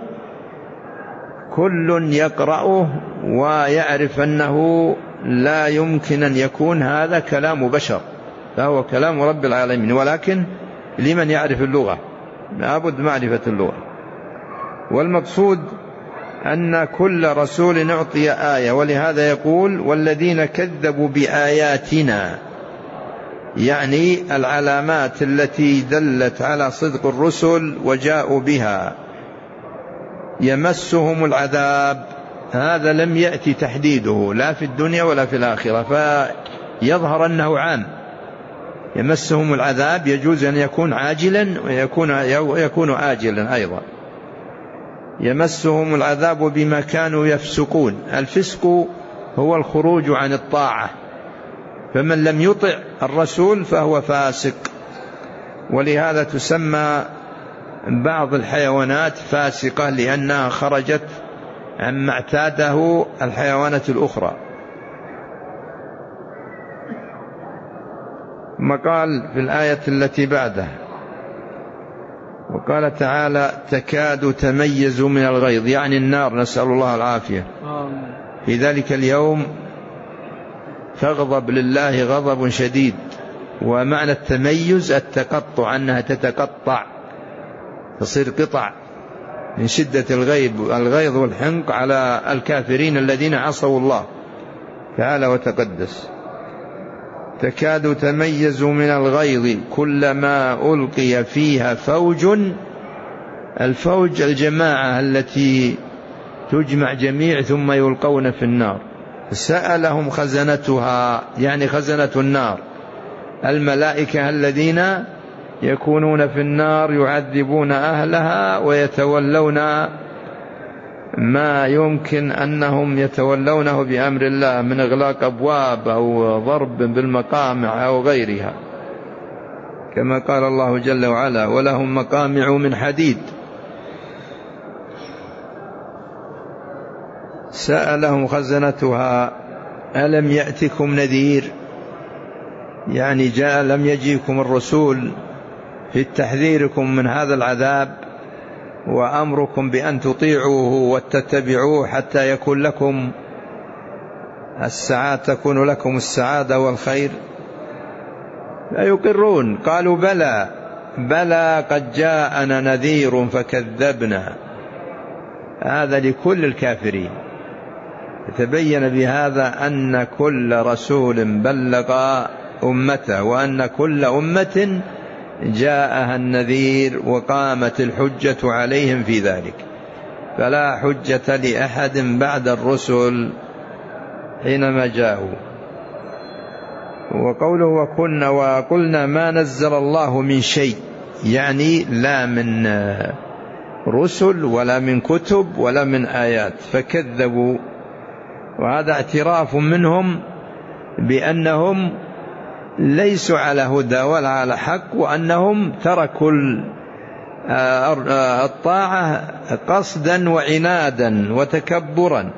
كل يقرأه ويعرف أنه لا يمكن أن يكون هذا كلام بشر، فهو كلام رب العالمين. ولكن لمن يعرف اللغة، لا بد معرفة اللغة. والمقصود أن كل رسول أعطي آية، ولهذا يقول والذين كذبوا بآياتنا، يعني العلامات التي دلت على صدق الرسل وجاءوا بها، يمسهم العذاب. هذا لم يأتي تحديده لا في الدنيا ولا في الآخرة، فيظهر أنه عام. يمسهم العذاب يجوز أن يكون عاجلا ويكون آجلا أيضا. يمسهم العذاب بما كانوا يفسقون. الفسق هو الخروج عن الطاعة، فمن لم يطع الرسول فهو فاسق. ولهذا تسمى بعض الحيوانات فاسقة لأنها خرجت عما اعتاده الحيوانات الأخرى. ثم قال في الآية التي بعدها وقال تعالى تكاد تميز من الغيظ، يعني النار، نسأل الله العافية. في ذلك اليوم تغضب لله غضب شديد. ومعنى التميز التقطع، أنها تتقطع، تصير قطع من شدة الغيظ والحنق على الكافرين الذين عصوا الله تعالى وتقدس. تكاد تميز من الغيظ كلما ألقي فيها فوج. الفوج الجماعة التي تجمع جميع ثم يلقون في النار. سألهم خزنتها، يعني خزنة النار، الملائكة الذين يكونون في النار يعذبون أهلها ويتولون ما يمكن أنهم يتولونه بأمر الله من إغلاق أبواب أو ضرب بالمقامع أو غيرها، كما قال الله جل وعلا ولهم مقامع من حديد. سألهم خزنتها ألم يأتكم نذير، يعني لم يجيكم الرسول في تحذيركم من هذا العذاب وأمركم بأن تطيعوه وتتبعوه حتى يكون لكم السعادة، تكون لكم السعادة والخير. لا يقرون. قالوا بلى قد جاءنا نذير فكذبنا. هذا لكل الكافرين. يتبين بهذا أن كل رسول بلغ أمته، وأن كل أمة جاءها النذير وقامت الحجة عليهم في ذلك، فلا حجة لأحد بعد الرسل حينما جاءوا. وقوله وقلنا ما نزل الله من شيء، يعني لا من رسل ولا من كتب ولا من آيات، فكذبوا. وهذا اعتراف منهم بأنهم ليسوا على هدى ولا على حق، وأنهم تركوا الطاعة قصدا وعنادا وتكبرا.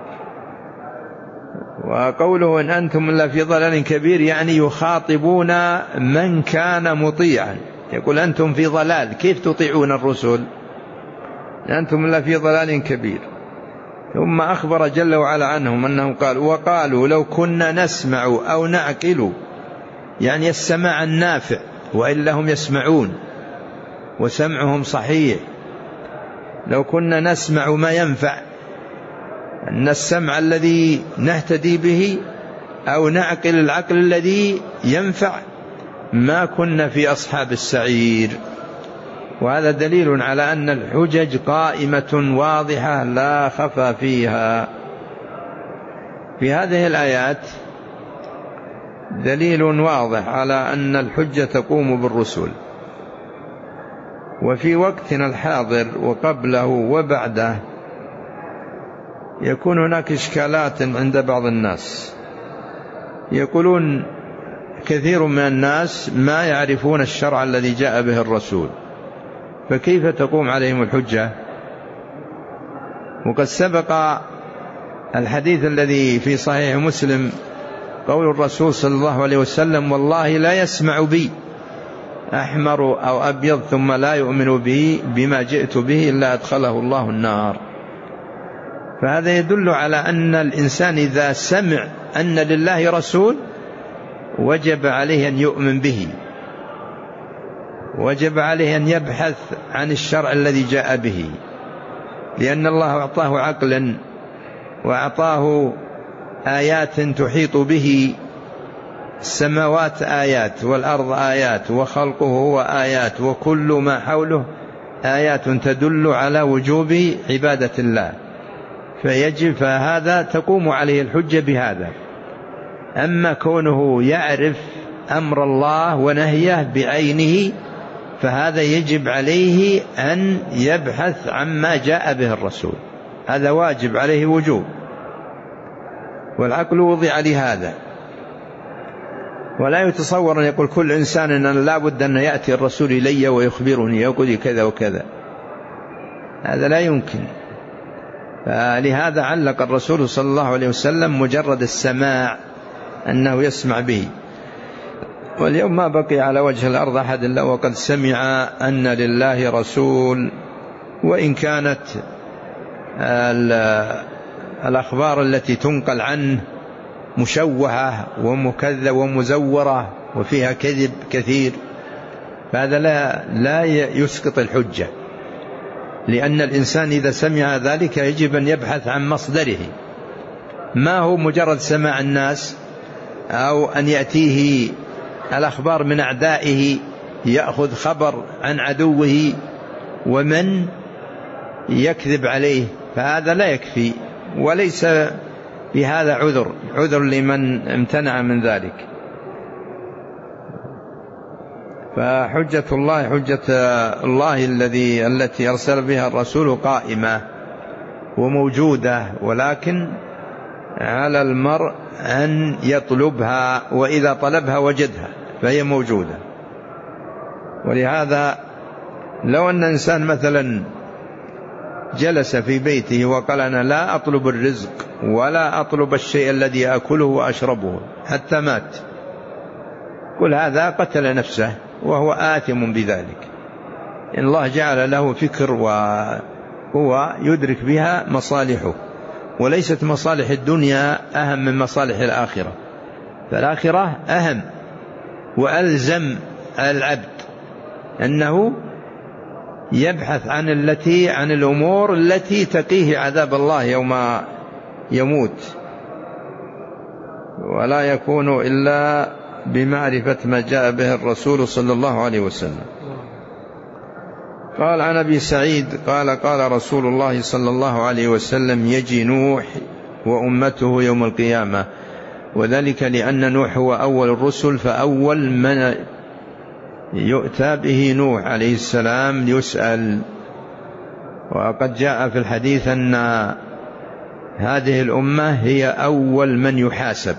وقوله إن أنتم إلا في ضلال كبير، يعني يخاطبون من كان مطيعا. يقول أنتم في ضلال، كيف تطيعون الرسل؟ أنتم إلا في ضلال كبير. ثم أخبر جل وعلا عنهم أنهم وقالوا لو كنا نسمع أو نعقل، يعني السماع النافع، وإلا هم يسمعون وسمعهم صحيح. لو كنا نسمع ما ينفع، أن السمع الذي نهتدي به، أو نعقل العقل الذي ينفع، ما كنا في أصحاب السعير. وهذا دليل على أن الحجج قائمة واضحة لا خفى فيها. في هذه الآيات دليل واضح على أن الحجة تقوم بالرسل. وفي وقتنا الحاضر وقبله وبعده يكون هناك إشكالات عند بعض الناس. يقولون كثير من الناس ما يعرفون الشرع الذي جاء به الرسول، فكيف تقوم عليهم الحجة؟ وقد سبق الحديث الذي في صحيح مسلم قول الرسول صلى الله عليه وسلم والله لا يسمع بي أحمر أو أبيض ثم لا يؤمن بي بما جئت به إلا أدخله الله النار. فهذا يدل على أن الإنسان إذا سمع أن لله رسول وجب عليه أن يؤمن به، وجب عليه أن يبحث عن الشرع الذي جاء به. لأن الله أعطاه عقلا وأعطاه آيات تحيط به، السماوات آيات والأرض آيات وخلقه هو آيات وكل ما حوله آيات تدل على وجوب عبادة الله، فهذا تقوم عليه الحجة بهذا. أما كونه يعرف أمر الله ونهيه بعينه فهذا يجب عليه أن يبحث عما جاء به الرسول، هذا واجب عليه وجوب، والعقل وضع لهذا. ولا يتصور أن يقول كل إنسان أن لا بد أن يأتي الرسول إلي ويخبرني يقول كذا وكذا، هذا لا يمكن. فلهذا علق الرسول صلى الله عليه وسلم مجرد السماع أنه يسمع به. واليوم ما بقي على وجه الأرض أحد إلا وقد سمع أن لله رسول، وإن كانت الأخبار التي تنقل عنه مشوهة ومكذبة ومزورة وفيها كذب كثير، فهذا لا يسقط الحجة، لأن الإنسان إذا سمع ذلك يجب أن يبحث عن مصدره، ما هو مجرد سماع الناس أو أن يأتيه الأخبار من أعدائه، يأخذ خبر عن عدوه ومن يكذب عليه، فهذا لا يكفي، وليس بهذا عذر لمن امتنع من ذلك. فحجة الله حجة الله التي أرسل بها الرسول قائمة وموجودة، ولكن على المرء أن يطلبها، وإذا طلبها وجدها فهي موجودة. ولهذا لو أن إنسان مثلا جلس في بيته وقال أنا لا أطلب الرزق ولا أطلب الشيء الذي أكله وأشربه حتى مات، كل هذا قتل نفسه وهو آثم بذلك. إن الله جعل له فكر وهو يدرك بها مصالحه، وليست مصالح الدنيا أهم من مصالح الآخرة، فالآخرة أهم وألزم العبد أنه يبحث عن الأمور التي تقيه عذاب الله يوم يموت، ولا يكون إلا بمعرفة ما جاء به الرسول صلى الله عليه وسلم. قال عن أبي سعيد قال رسول الله صلى الله عليه وسلم يجي نوح وأمته يوم القيامة، وذلك لأن نوح هو أول الرسل، فأول من يؤتى به نوح عليه السلام ليسأل. وقد جاء في الحديث أن هذه الأمة هي أول من يحاسب،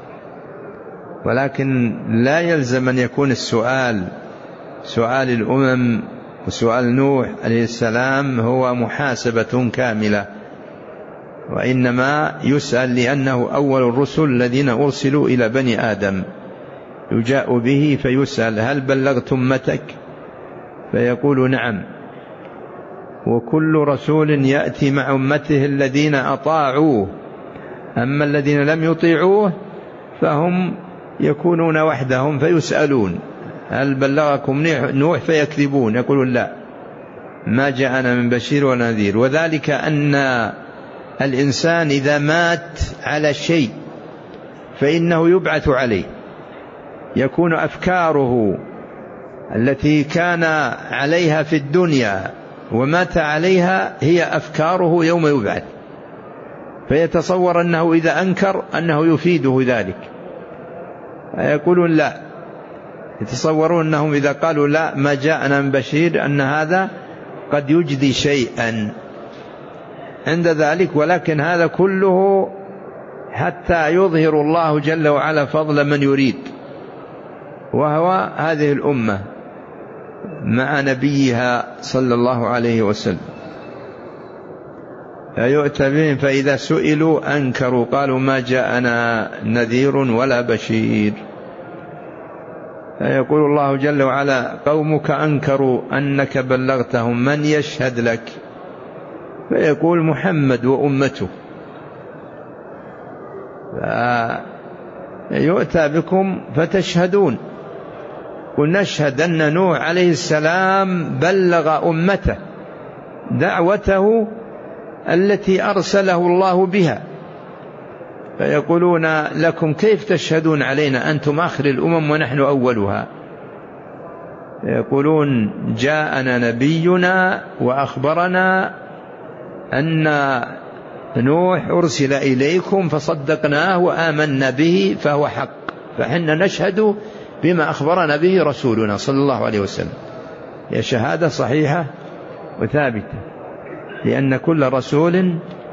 ولكن لا يلزم أن يكون سؤال الأمم وسؤال نوح عليه السلام هو محاسبة كاملة، وإنما يسأل لأنه أول الرسل الذين أرسلوا إلى بني آدم، يجاء به فيسأل هل بلغت أمتك؟ فيقول نعم. وكل رسول يأتي مع أمته الذين أطاعوه، أما الذين لم يطيعوه فهم يكونون وحدهم فيسألون هل بلغكم نوح؟ فيكذبون يقولون لا، ما جاءنا من بشير ونذير. وذلك أن الإنسان إذا مات على شيء فإنه يبعث عليه، يكون أفكاره التي كان عليها في الدنيا ومات عليها هي أفكاره يوم يبعث، فيتصور أنه إذا أنكر أنه يفيده ذلك، يقولون لا، يتصورون أنهم إذا قالوا لا ما جاءنا من بشير أن هذا قد يجدي شيئا عند ذلك. ولكن هذا كله حتى يظهر الله جل وعلا فضل من يريد، وهو هذه الأمة مع نبيها صلى الله عليه وسلم. فيؤتى بهم فإذا سئلوا أنكروا قالوا ما جاءنا نذير ولا بشير. فيقول الله جل وعلا قومك أنكروا أنك بلغتهم، من يشهد لك؟ فيقول محمد وأمته. فيؤتى بكم فتشهدون، ونشهد أن نوح عليه السلام بلغ أمته دعوته التي أرسله الله بها، فيقولون لكم كيف تشهدون علينا أنتم آخر الأمم ونحن أولها؟ يقولون جاءنا نبينا وأخبرنا أن نوح أرسل إليكم فصدقناه وآمنا به فهو حق، فحنا نشهد بما أخبرنا به رسولنا صلى الله عليه وسلم. هي شهادة صحيحة وثابتة، لأن كل رسول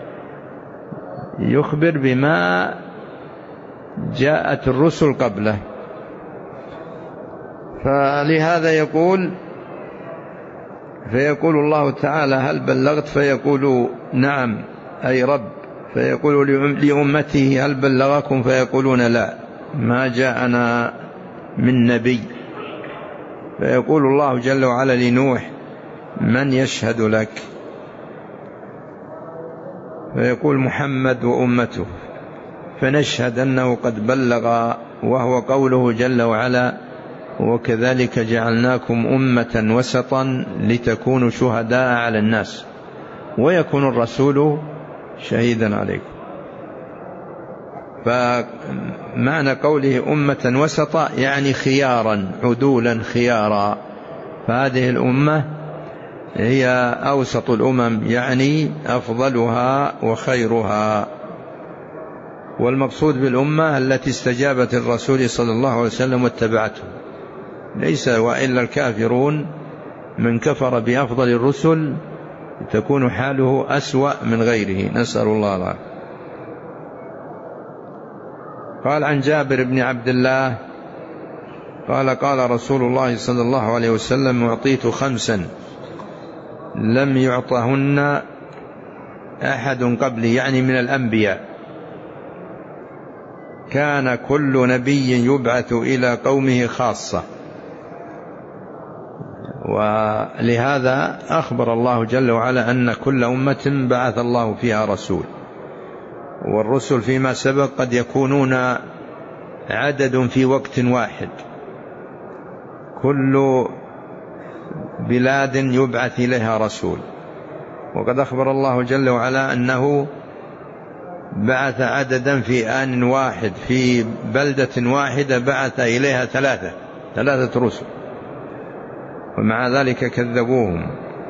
يخبر بما جاءت الرسل قبله. فلهذا فيقول الله تعالى هل بلغت؟ فيقول نعم أي رب. فيقول لأمته هل بلغكم؟ فيقولون لا ما جاءنا من نبي. فيقول الله جل وعلا لنوح من يشهد لك؟ فيقول محمد وأمته، فنشهد أنه قد بلغ، وهو قوله جل وعلا وكذلك جعلناكم أمة وسطا لتكونوا شهداء على الناس ويكون الرسول شهيدا عليكم. فمعنى قوله أمة وسطا يعني خيارا عدولا خيارا، فهذه الأمة هي أوسط الأمم، يعني أفضلها وخيرها. والمقصود بالأمة التي استجابت الرسول صلى الله عليه وسلم واتبعته، ليس وإلا الكافرون من كفر بأفضل الرسل تكون حاله أسوأ من غيره، نسأل الله العافية. قال عن جابر بن عبد الله قال قال رسول الله صلى الله عليه وسلم أعطيت 5 لم يعطهن أحد قبلي، يعني من الأنبياء. كان كل نبي يبعث إلى قومه خاصة، ولهذا أخبر الله جل وعلا أن كل أمة بعث الله فيها رسول، والرسل فيما سبق قد يكونون عدد في وقت واحد، كل بلاد يبعث إليها رسول. وقد أخبر الله جل وعلا أنه بعث عددا في آن واحد في بلدة واحدة، بعث إليها 3 رسل، ومع ذلك كذبوهم.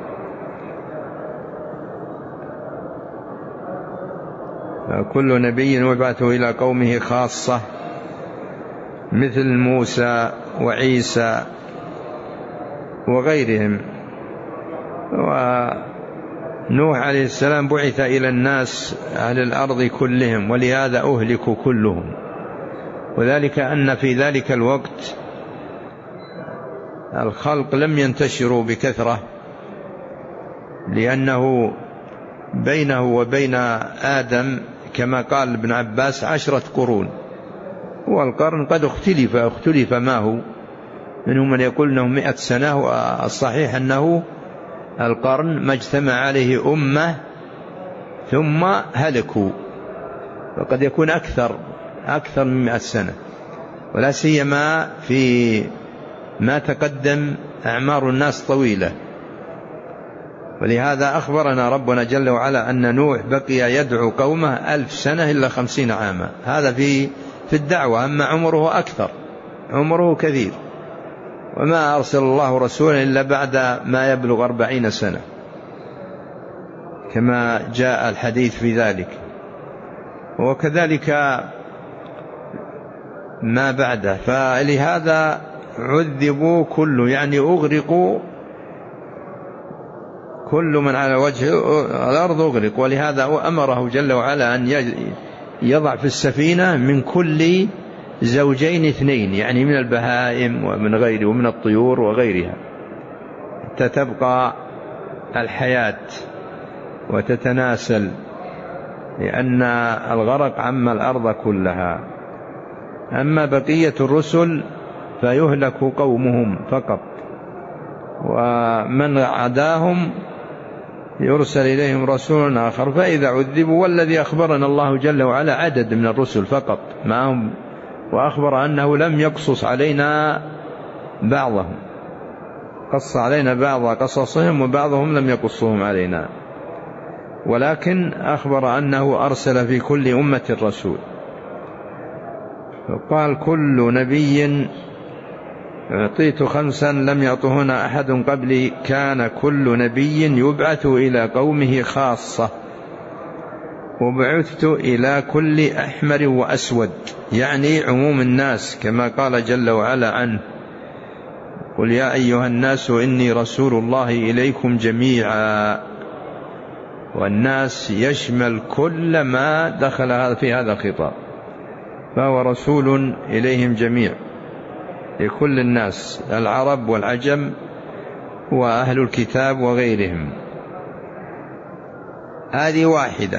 كل نبي يبعث إلى قومه خاصة، مثل موسى وعيسى وغيرهم. ونوح عليه السلام بعث إلى الناس أهل الأرض كلهم، ولهذا أهلكوا كلهم، وذلك أن في ذلك الوقت الخلق لم ينتشروا بكثرة، لأنه بينه وبين آدم كما قال ابن عباس 10 قرون، والقرن قد اختلف ما هو، منهم من يقول أنه 100 سنة، والصحيح أنه القرن ما اجتمع عليه أمة ثم هلكوا، وقد يكون أكثر من 100 سنة، ولا سيما في ما تقدم أعمار الناس طويلة. ولهذا أخبرنا ربنا جل وعلا أن نوح بقي يدعو قومه 1000 سنة إلا 50 عاما، هذا في الدعوة. أما عمره أكثر، عمره كثير، وما أرسل الله رسولا إلا بعد ما يبلغ 40 سنة كما جاء الحديث في ذلك. وكذلك ما بعده، فلهذا عذبوا يعني أغرقوا، كل من على وجه الأرض أغرق. ولهذا أمره جل وعلا أن يضع في السفينة من كل 2 2، يعني من البهائم ومن غيره ومن الطيور وغيرها، حتى تبقى الحياة وتتناسل، لأن الغرق عم الأرض كلها. أما بقية الرسل فيهلك قومهم فقط، ومن عداهم يرسل إليهم رسول آخر فإذا عذبوا. والذي أخبرنا الله جل وعلا عدد من الرسل فقط معهم، وأخبر أنه لم يقصص علينا بعضهم، قص علينا بعض قصصهم وبعضهم لم يقصهم علينا. ولكن أخبر أنه أرسل في كل أمة رسول. قال كل نبي أعطيت 5 لم يعطهن أحد قبلي، كان كل نبي يبعث إلى قومه خاصة، وبعثت إلى كل أحمر وأسود، يعني عموم الناس كما قال جل وعلا عنه: قل يا أيها الناس إني رسول الله إليكم جميعا. والناس يشمل كل ما دخل في هذا الخطاب، فهو رسول إليهم جميع، لكل الناس، العرب والعجم وأهل الكتاب وغيرهم. هذه واحدة.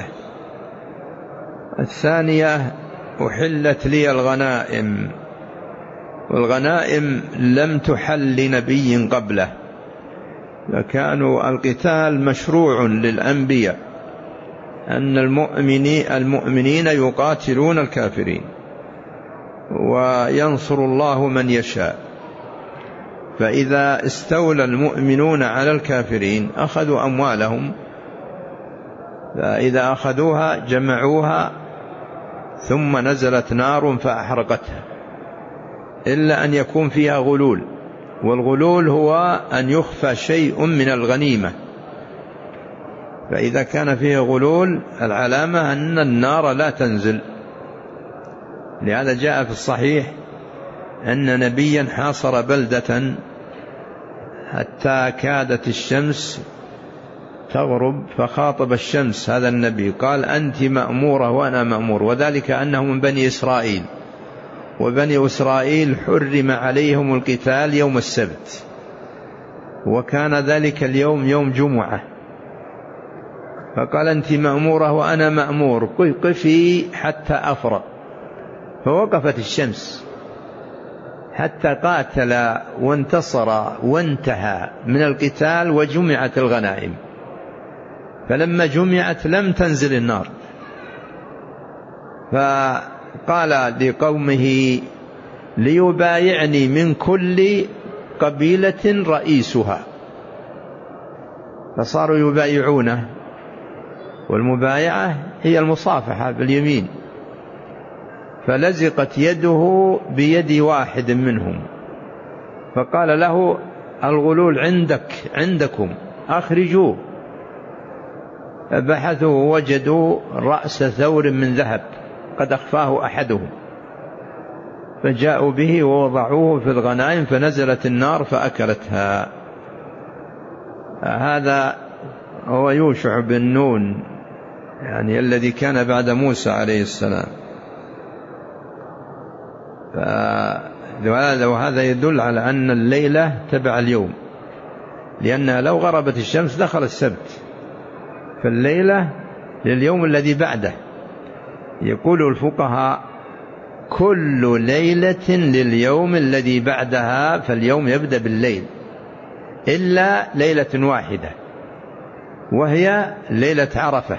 الثانية: أحلت لي الغنائم، والغنائم لم تحل لنبي قبله، فكانوا القتال مشروع للأنبياء، أن المؤمنين يقاتلون الكافرين وينصر الله من يشاء. فإذا استولى المؤمنون على الكافرين أخذوا أموالهم، فإذا أخذوها جمعوها ثم نزلت نار فأحرقتها، إلا أن يكون فيها غلول، والغلول هو أن يخفى شيء من الغنيمة، فإذا كان فيه غلول العلامة أن النار لا تنزل. لهذا جاء في الصحيح أن نبيا حاصر بلدة حتى كادت الشمس تغرب، فخاطب الشمس هذا النبي قال: أنت مأمورة وأنا مأمور، وذلك أنه من بني إسرائيل، وبني إسرائيل حرم عليهم القتال يوم السبت، وكان ذلك اليوم يوم جمعة، فقال: أنت مأمورة وأنا مأمور، قفي حتى أفرغ. فوقفت الشمس حتى قاتل وانتصر وانتهى من القتال وجمعت الغنائم. فلما جمعت لم تنزل النار، فقال لقومه: ليبايعني من كل قبيلة رئيسها، فصاروا يبايعونه، والمبايعة هي المصافحة باليمين، فلزقت يده بيد واحد منهم، فقال له: الغلول عندكم أخرجوه. فبحثوا ووجدوا رأس ثور من ذهب قد أخفاه أحدهم، فجاءوا به ووضعوه في الغنائم، فنزلت النار فأكلتها. هذا هو يوشع بن نون، يعني الذي كان بعد موسى عليه السلام. وهذا يدل على أن الليلة تبع اليوم، لأنها لو غربت الشمس دخل السبت، فالليلة لليوم الذي بعده. يقول الفقهاء: كل ليلة لليوم الذي بعدها، فاليوم يبدأ بالليل، إلا ليلة واحدة وهي ليلة عرفة،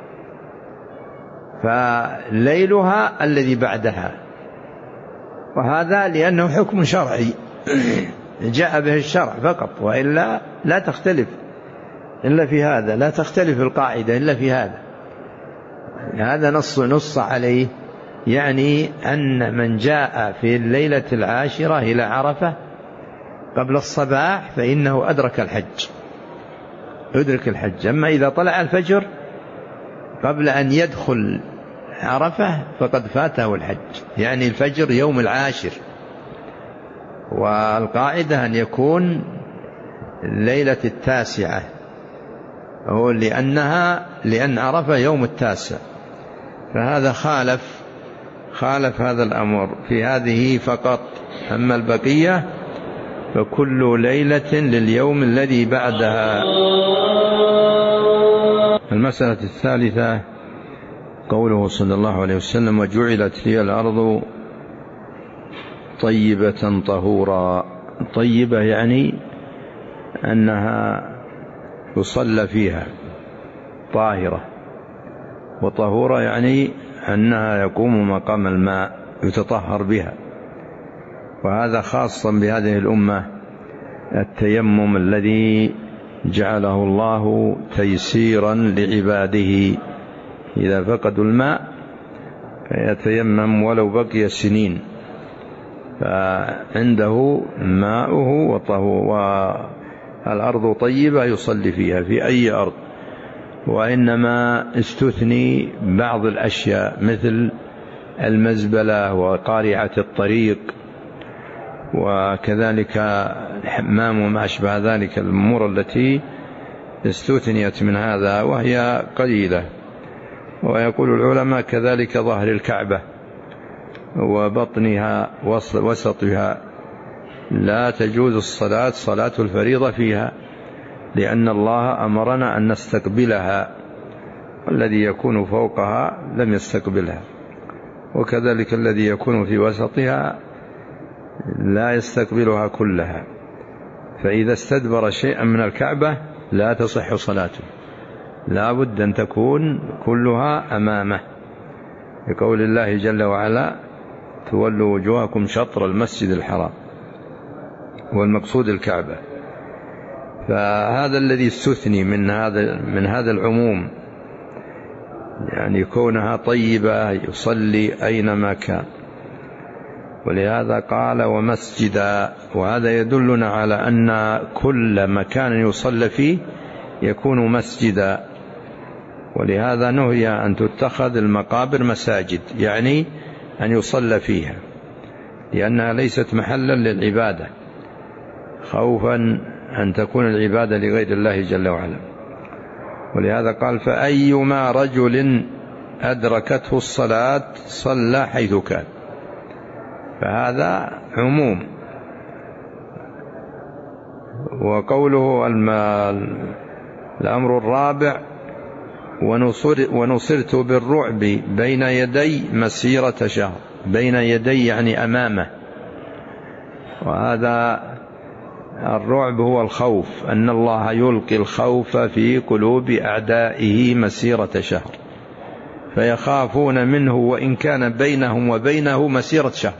فليلها الذي بعدها. وهذا لأنه حكم شرعي جاء به الشرع فقط، وإلا لا تختلف إلا في هذا، لا تختلف القاعدة إلا في هذا. هذا نص عليه، يعني أن من جاء في الليلة 10 إلى عرفة قبل الصباح فإنه أدرك الحج. أما إذا طلع الفجر قبل أن يدخل عرفة فقد فاته الحج، يعني الفجر يوم 10، والقاعدة أن يكون الليلة 9، هو لأن عرفة يوم 9، فهذا خالف هذا الأمر في هذه فقط. أما البقية فكل ليلة لليوم الذي بعدها. المسألة الثالثة قوله صلى الله عليه وسلم: وجعلت لي الأرض طيبة طهورا. طيبة يعني أنها يصلى فيها، طاهرة، وطهورة يعني أنها يقوم مقام الماء يتطهر بها. وهذا خاصا بهذه الأمة، التيمم الذي جعله الله تيسيرا لعباده إذا فقدوا الماء فيتيمم ولو بقي سنين، فعنده ماؤه والأرض طيبة يصلي فيها في أي أرض. وإنما استثني بعض الأشياء مثل المزبلة وقارعة الطريق وكذلك الحمام وما أشبه ذلك، الأمور التي استثنيت من هذا وهي قليلة. ويقول العلماء كذلك ظهر الكعبة وبطنها وسطها لا تجوز صلاة الفريضة فيها، لأن الله أمرنا أن نستقبلها، والذي يكون فوقها لم يستقبلها، وكذلك الذي يكون في وسطها لا يستقبلها كلها، فإذا استدبر شيئا من الكعبة لا تصح صلاته، لا بد أن تكون كلها أمامه، بقول الله جل وعلا: تولوا وجوهكم شطر المسجد الحرام، والمقصود الكعبة. فهذا الذي استثني من هذا العموم، يعني كونها طيبة يصلي أينما كان. ولهذا قال ومسجدا، وهذا يدلنا على أن كل مكان يصلى فيه يكون مسجدا، ولهذا نهي أن تتخذ المقابر مساجد، يعني أن يصلى فيها، لأنها ليست محلا للعبادة، خوفا أن تكون العبادة لغير الله جل وعلا. ولهذا قال: فأيما رجل أدركته الصلاة صلى حيث كان. فهذا عموم. وقوله الأمر الرابع: ونصرت بالرعب بين يدي مسيرة شهر. بين يدي يعني أمامه، وهذا الرعب هو الخوف، أن الله يلقي الخوف في قلوب أعدائه مسيرة شهر، فيخافون منه وإن كان بينهم وبينه مسيرة شهر.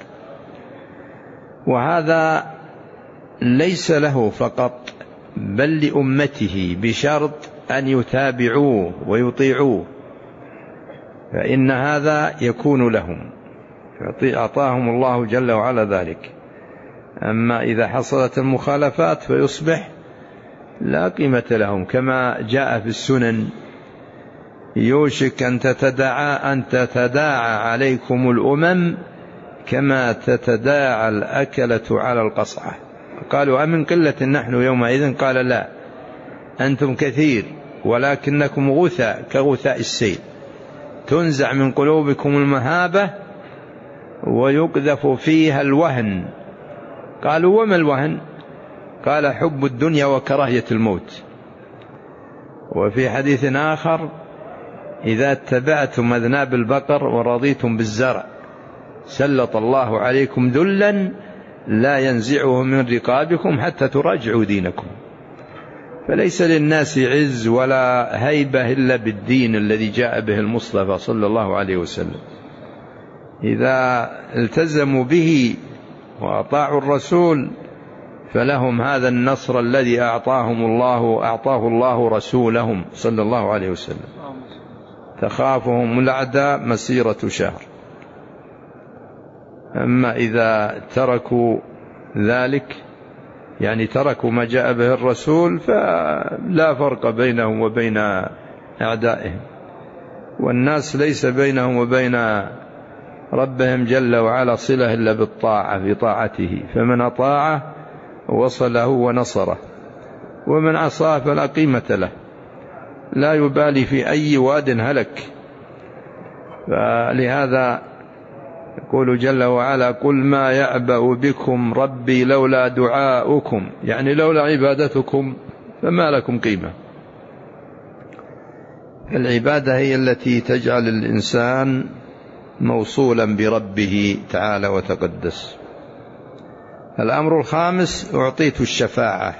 وهذا ليس له فقط بل لأمته، بشرط أن يتابعوه ويطيعوه، فإن هذا يكون لهم، أعطاهم الله جل وعلا ذلك. أما إذا حصلت المخالفات فيصبح لا قيمة لهم، كما جاء في السنن: يوشك أن تتداعى عليكم الأمم كما تتداعى الأكلة على القصعة. قالوا: أمن قلة نحن يومئذ؟ قال: لا، أنتم كثير ولكنكم غثاء كغثاء السيل، تنزع من قلوبكم المهابة ويقذف فيها الوهن. قالوا: وما الوهن؟ قال: حب الدنيا وكراهية الموت. وفي حديث آخر: إذا اتبعتم أذناب البقر ورضيتم بالزرع سلط الله عليكم ذلا لا ينزعه من رقابكم حتى تراجعوا دينكم. فليس للناس عز ولا هيبة إلا بالدين الذي جاء به المصطفى صلى الله عليه وسلم. إذا التزموا به وأطاعوا الرسول فلهم هذا النصر الذي أعطاه الله رسولهم صلى الله عليه وسلم. تخافهم الأعداء مسيرة شهر. أما إذا تركوا ذلك، يعني تركوا ما جاء به الرسول، فلا فرق بينهم وبين أعدائهم. والناس ليس بينهم وبين ربهم جل وعلا صلة إلا بالطاعة، في طاعته، فمن أطاعه وصله ونصره، ومن عصاه فلا قيمة له، لا يبالي في أي واد هلك. فلهذا يقول جل وعلا: قل ما يعبأ بكم ربي لولا دعاؤكم، يعني لولا عبادتكم فما لكم قيمة. العبادة هي التي تجعل الإنسان موصولا بربه تعالى وتقدس. الأمر الخامس: أعطيت الشفاعة،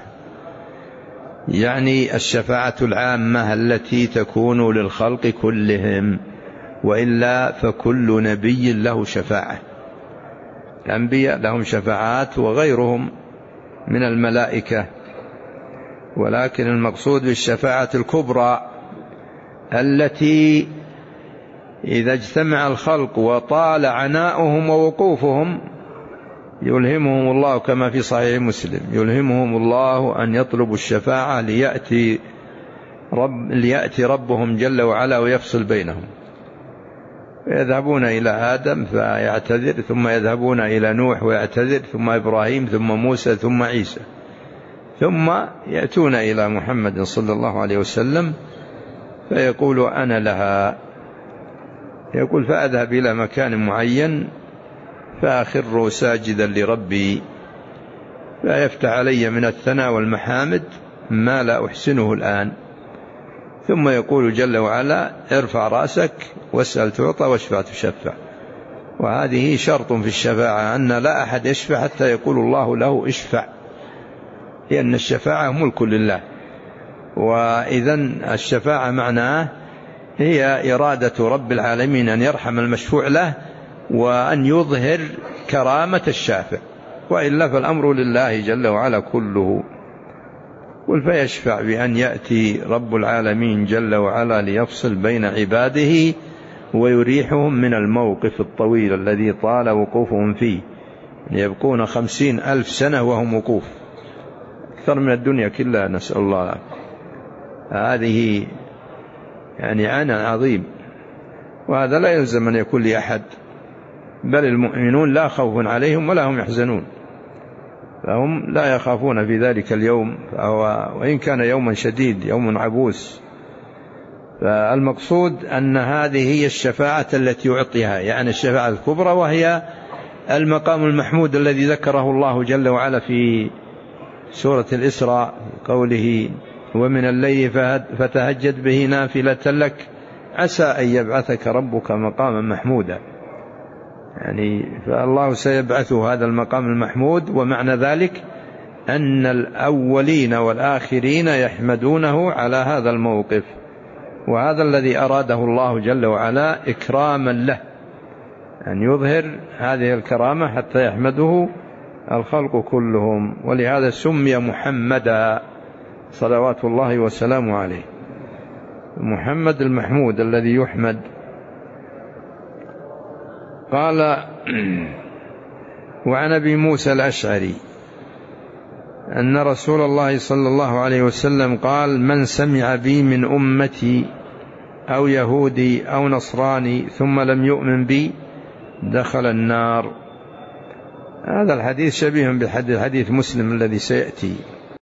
يعني الشفاعة العامة التي تكون للخلق كلهم، وإلا فكل نبي له شفاعة. الأنبياء لهم شفاعات وغيرهم من الملائكة، ولكن المقصود بالشفاعة الكبرى التي إذا اجتمع الخلق وطال عناؤهم ووقوفهم يلهمهم الله، كما في صحيح مسلم، يلهمهم الله أن يطلبوا الشفاعة ليأتي ربهم جل وعلا ويفصل بينهم، فيذهبون إلى آدم فيعتذر، ثم يذهبون إلى نوح ويعتذر، ثم إبراهيم، ثم موسى، ثم عيسى، ثم يأتون إلى محمد صلى الله عليه وسلم فيقول أنا لها، يقول فأذهب إلى مكان معين فأخر ساجدا لربي فيفتح علي من الثناء والمحامد ما لا أحسنه الآن، ثم يقول جل وعلا ارفع رأسك واسأل تعطى واشفع تشفع. وهذه شرط في الشفاعة، أن لا أحد يشفع حتى يقول الله له اشفع، لأن الشفاعة ملك لله. وإذا الشفاعة معناه هي إرادة رب العالمين أن يرحم المشفوع له وأن يظهر كرامة الشافع، وإلا فالأمر لله جل وعلا كله. قل فيشفع بأن يأتي رب العالمين جل وعلا ليفصل بين عباده ويريحهم من الموقف الطويل الذي طال وقوفهم فيه، يبقون 50,000 سنة وهم وقوف، أكثر من الدنيا كلها، نسأل الله العافية. هذه يعني عنا عظيم، وهذا لا يلزم أن يكون لأحد، بل المؤمنون لا خوف عليهم ولا هم يحزنون، فهم لا يخافون في ذلك اليوم، وإن كان يوما شديد، يوم عبوس. فالمقصود أن هذه هي الشفاعة التي يعطيها، يعني الشفاعة الكبرى، وهي المقام المحمود الذي ذكره الله جل وعلا في سورة الإسراء قوله ومن الليل فتهجد به نافلة لك عسى أن يبعثك ربك مقاما محمودا، يعني فالله سيبعثه هذا المقام المحمود. ومعنى ذلك أن الأولين والآخرين يحمدونه على هذا الموقف، وهذا الذي أراده الله جل وعلا إكراما له، أن يظهر هذه الكرامة حتى يحمده الخلق كلهم، ولهذا سمي محمدا صلوات الله وسلامه عليه، محمد المحمود الذي يحمد. قال وعن أبي موسى الأشعري أن رسول الله صلى الله عليه وسلم قال من سمع بي من أمتي أو يهودي أو نصراني ثم لم يؤمن بي دخل النار. هذا الحديث شبيه بحديث مسلم الذي سيأتي.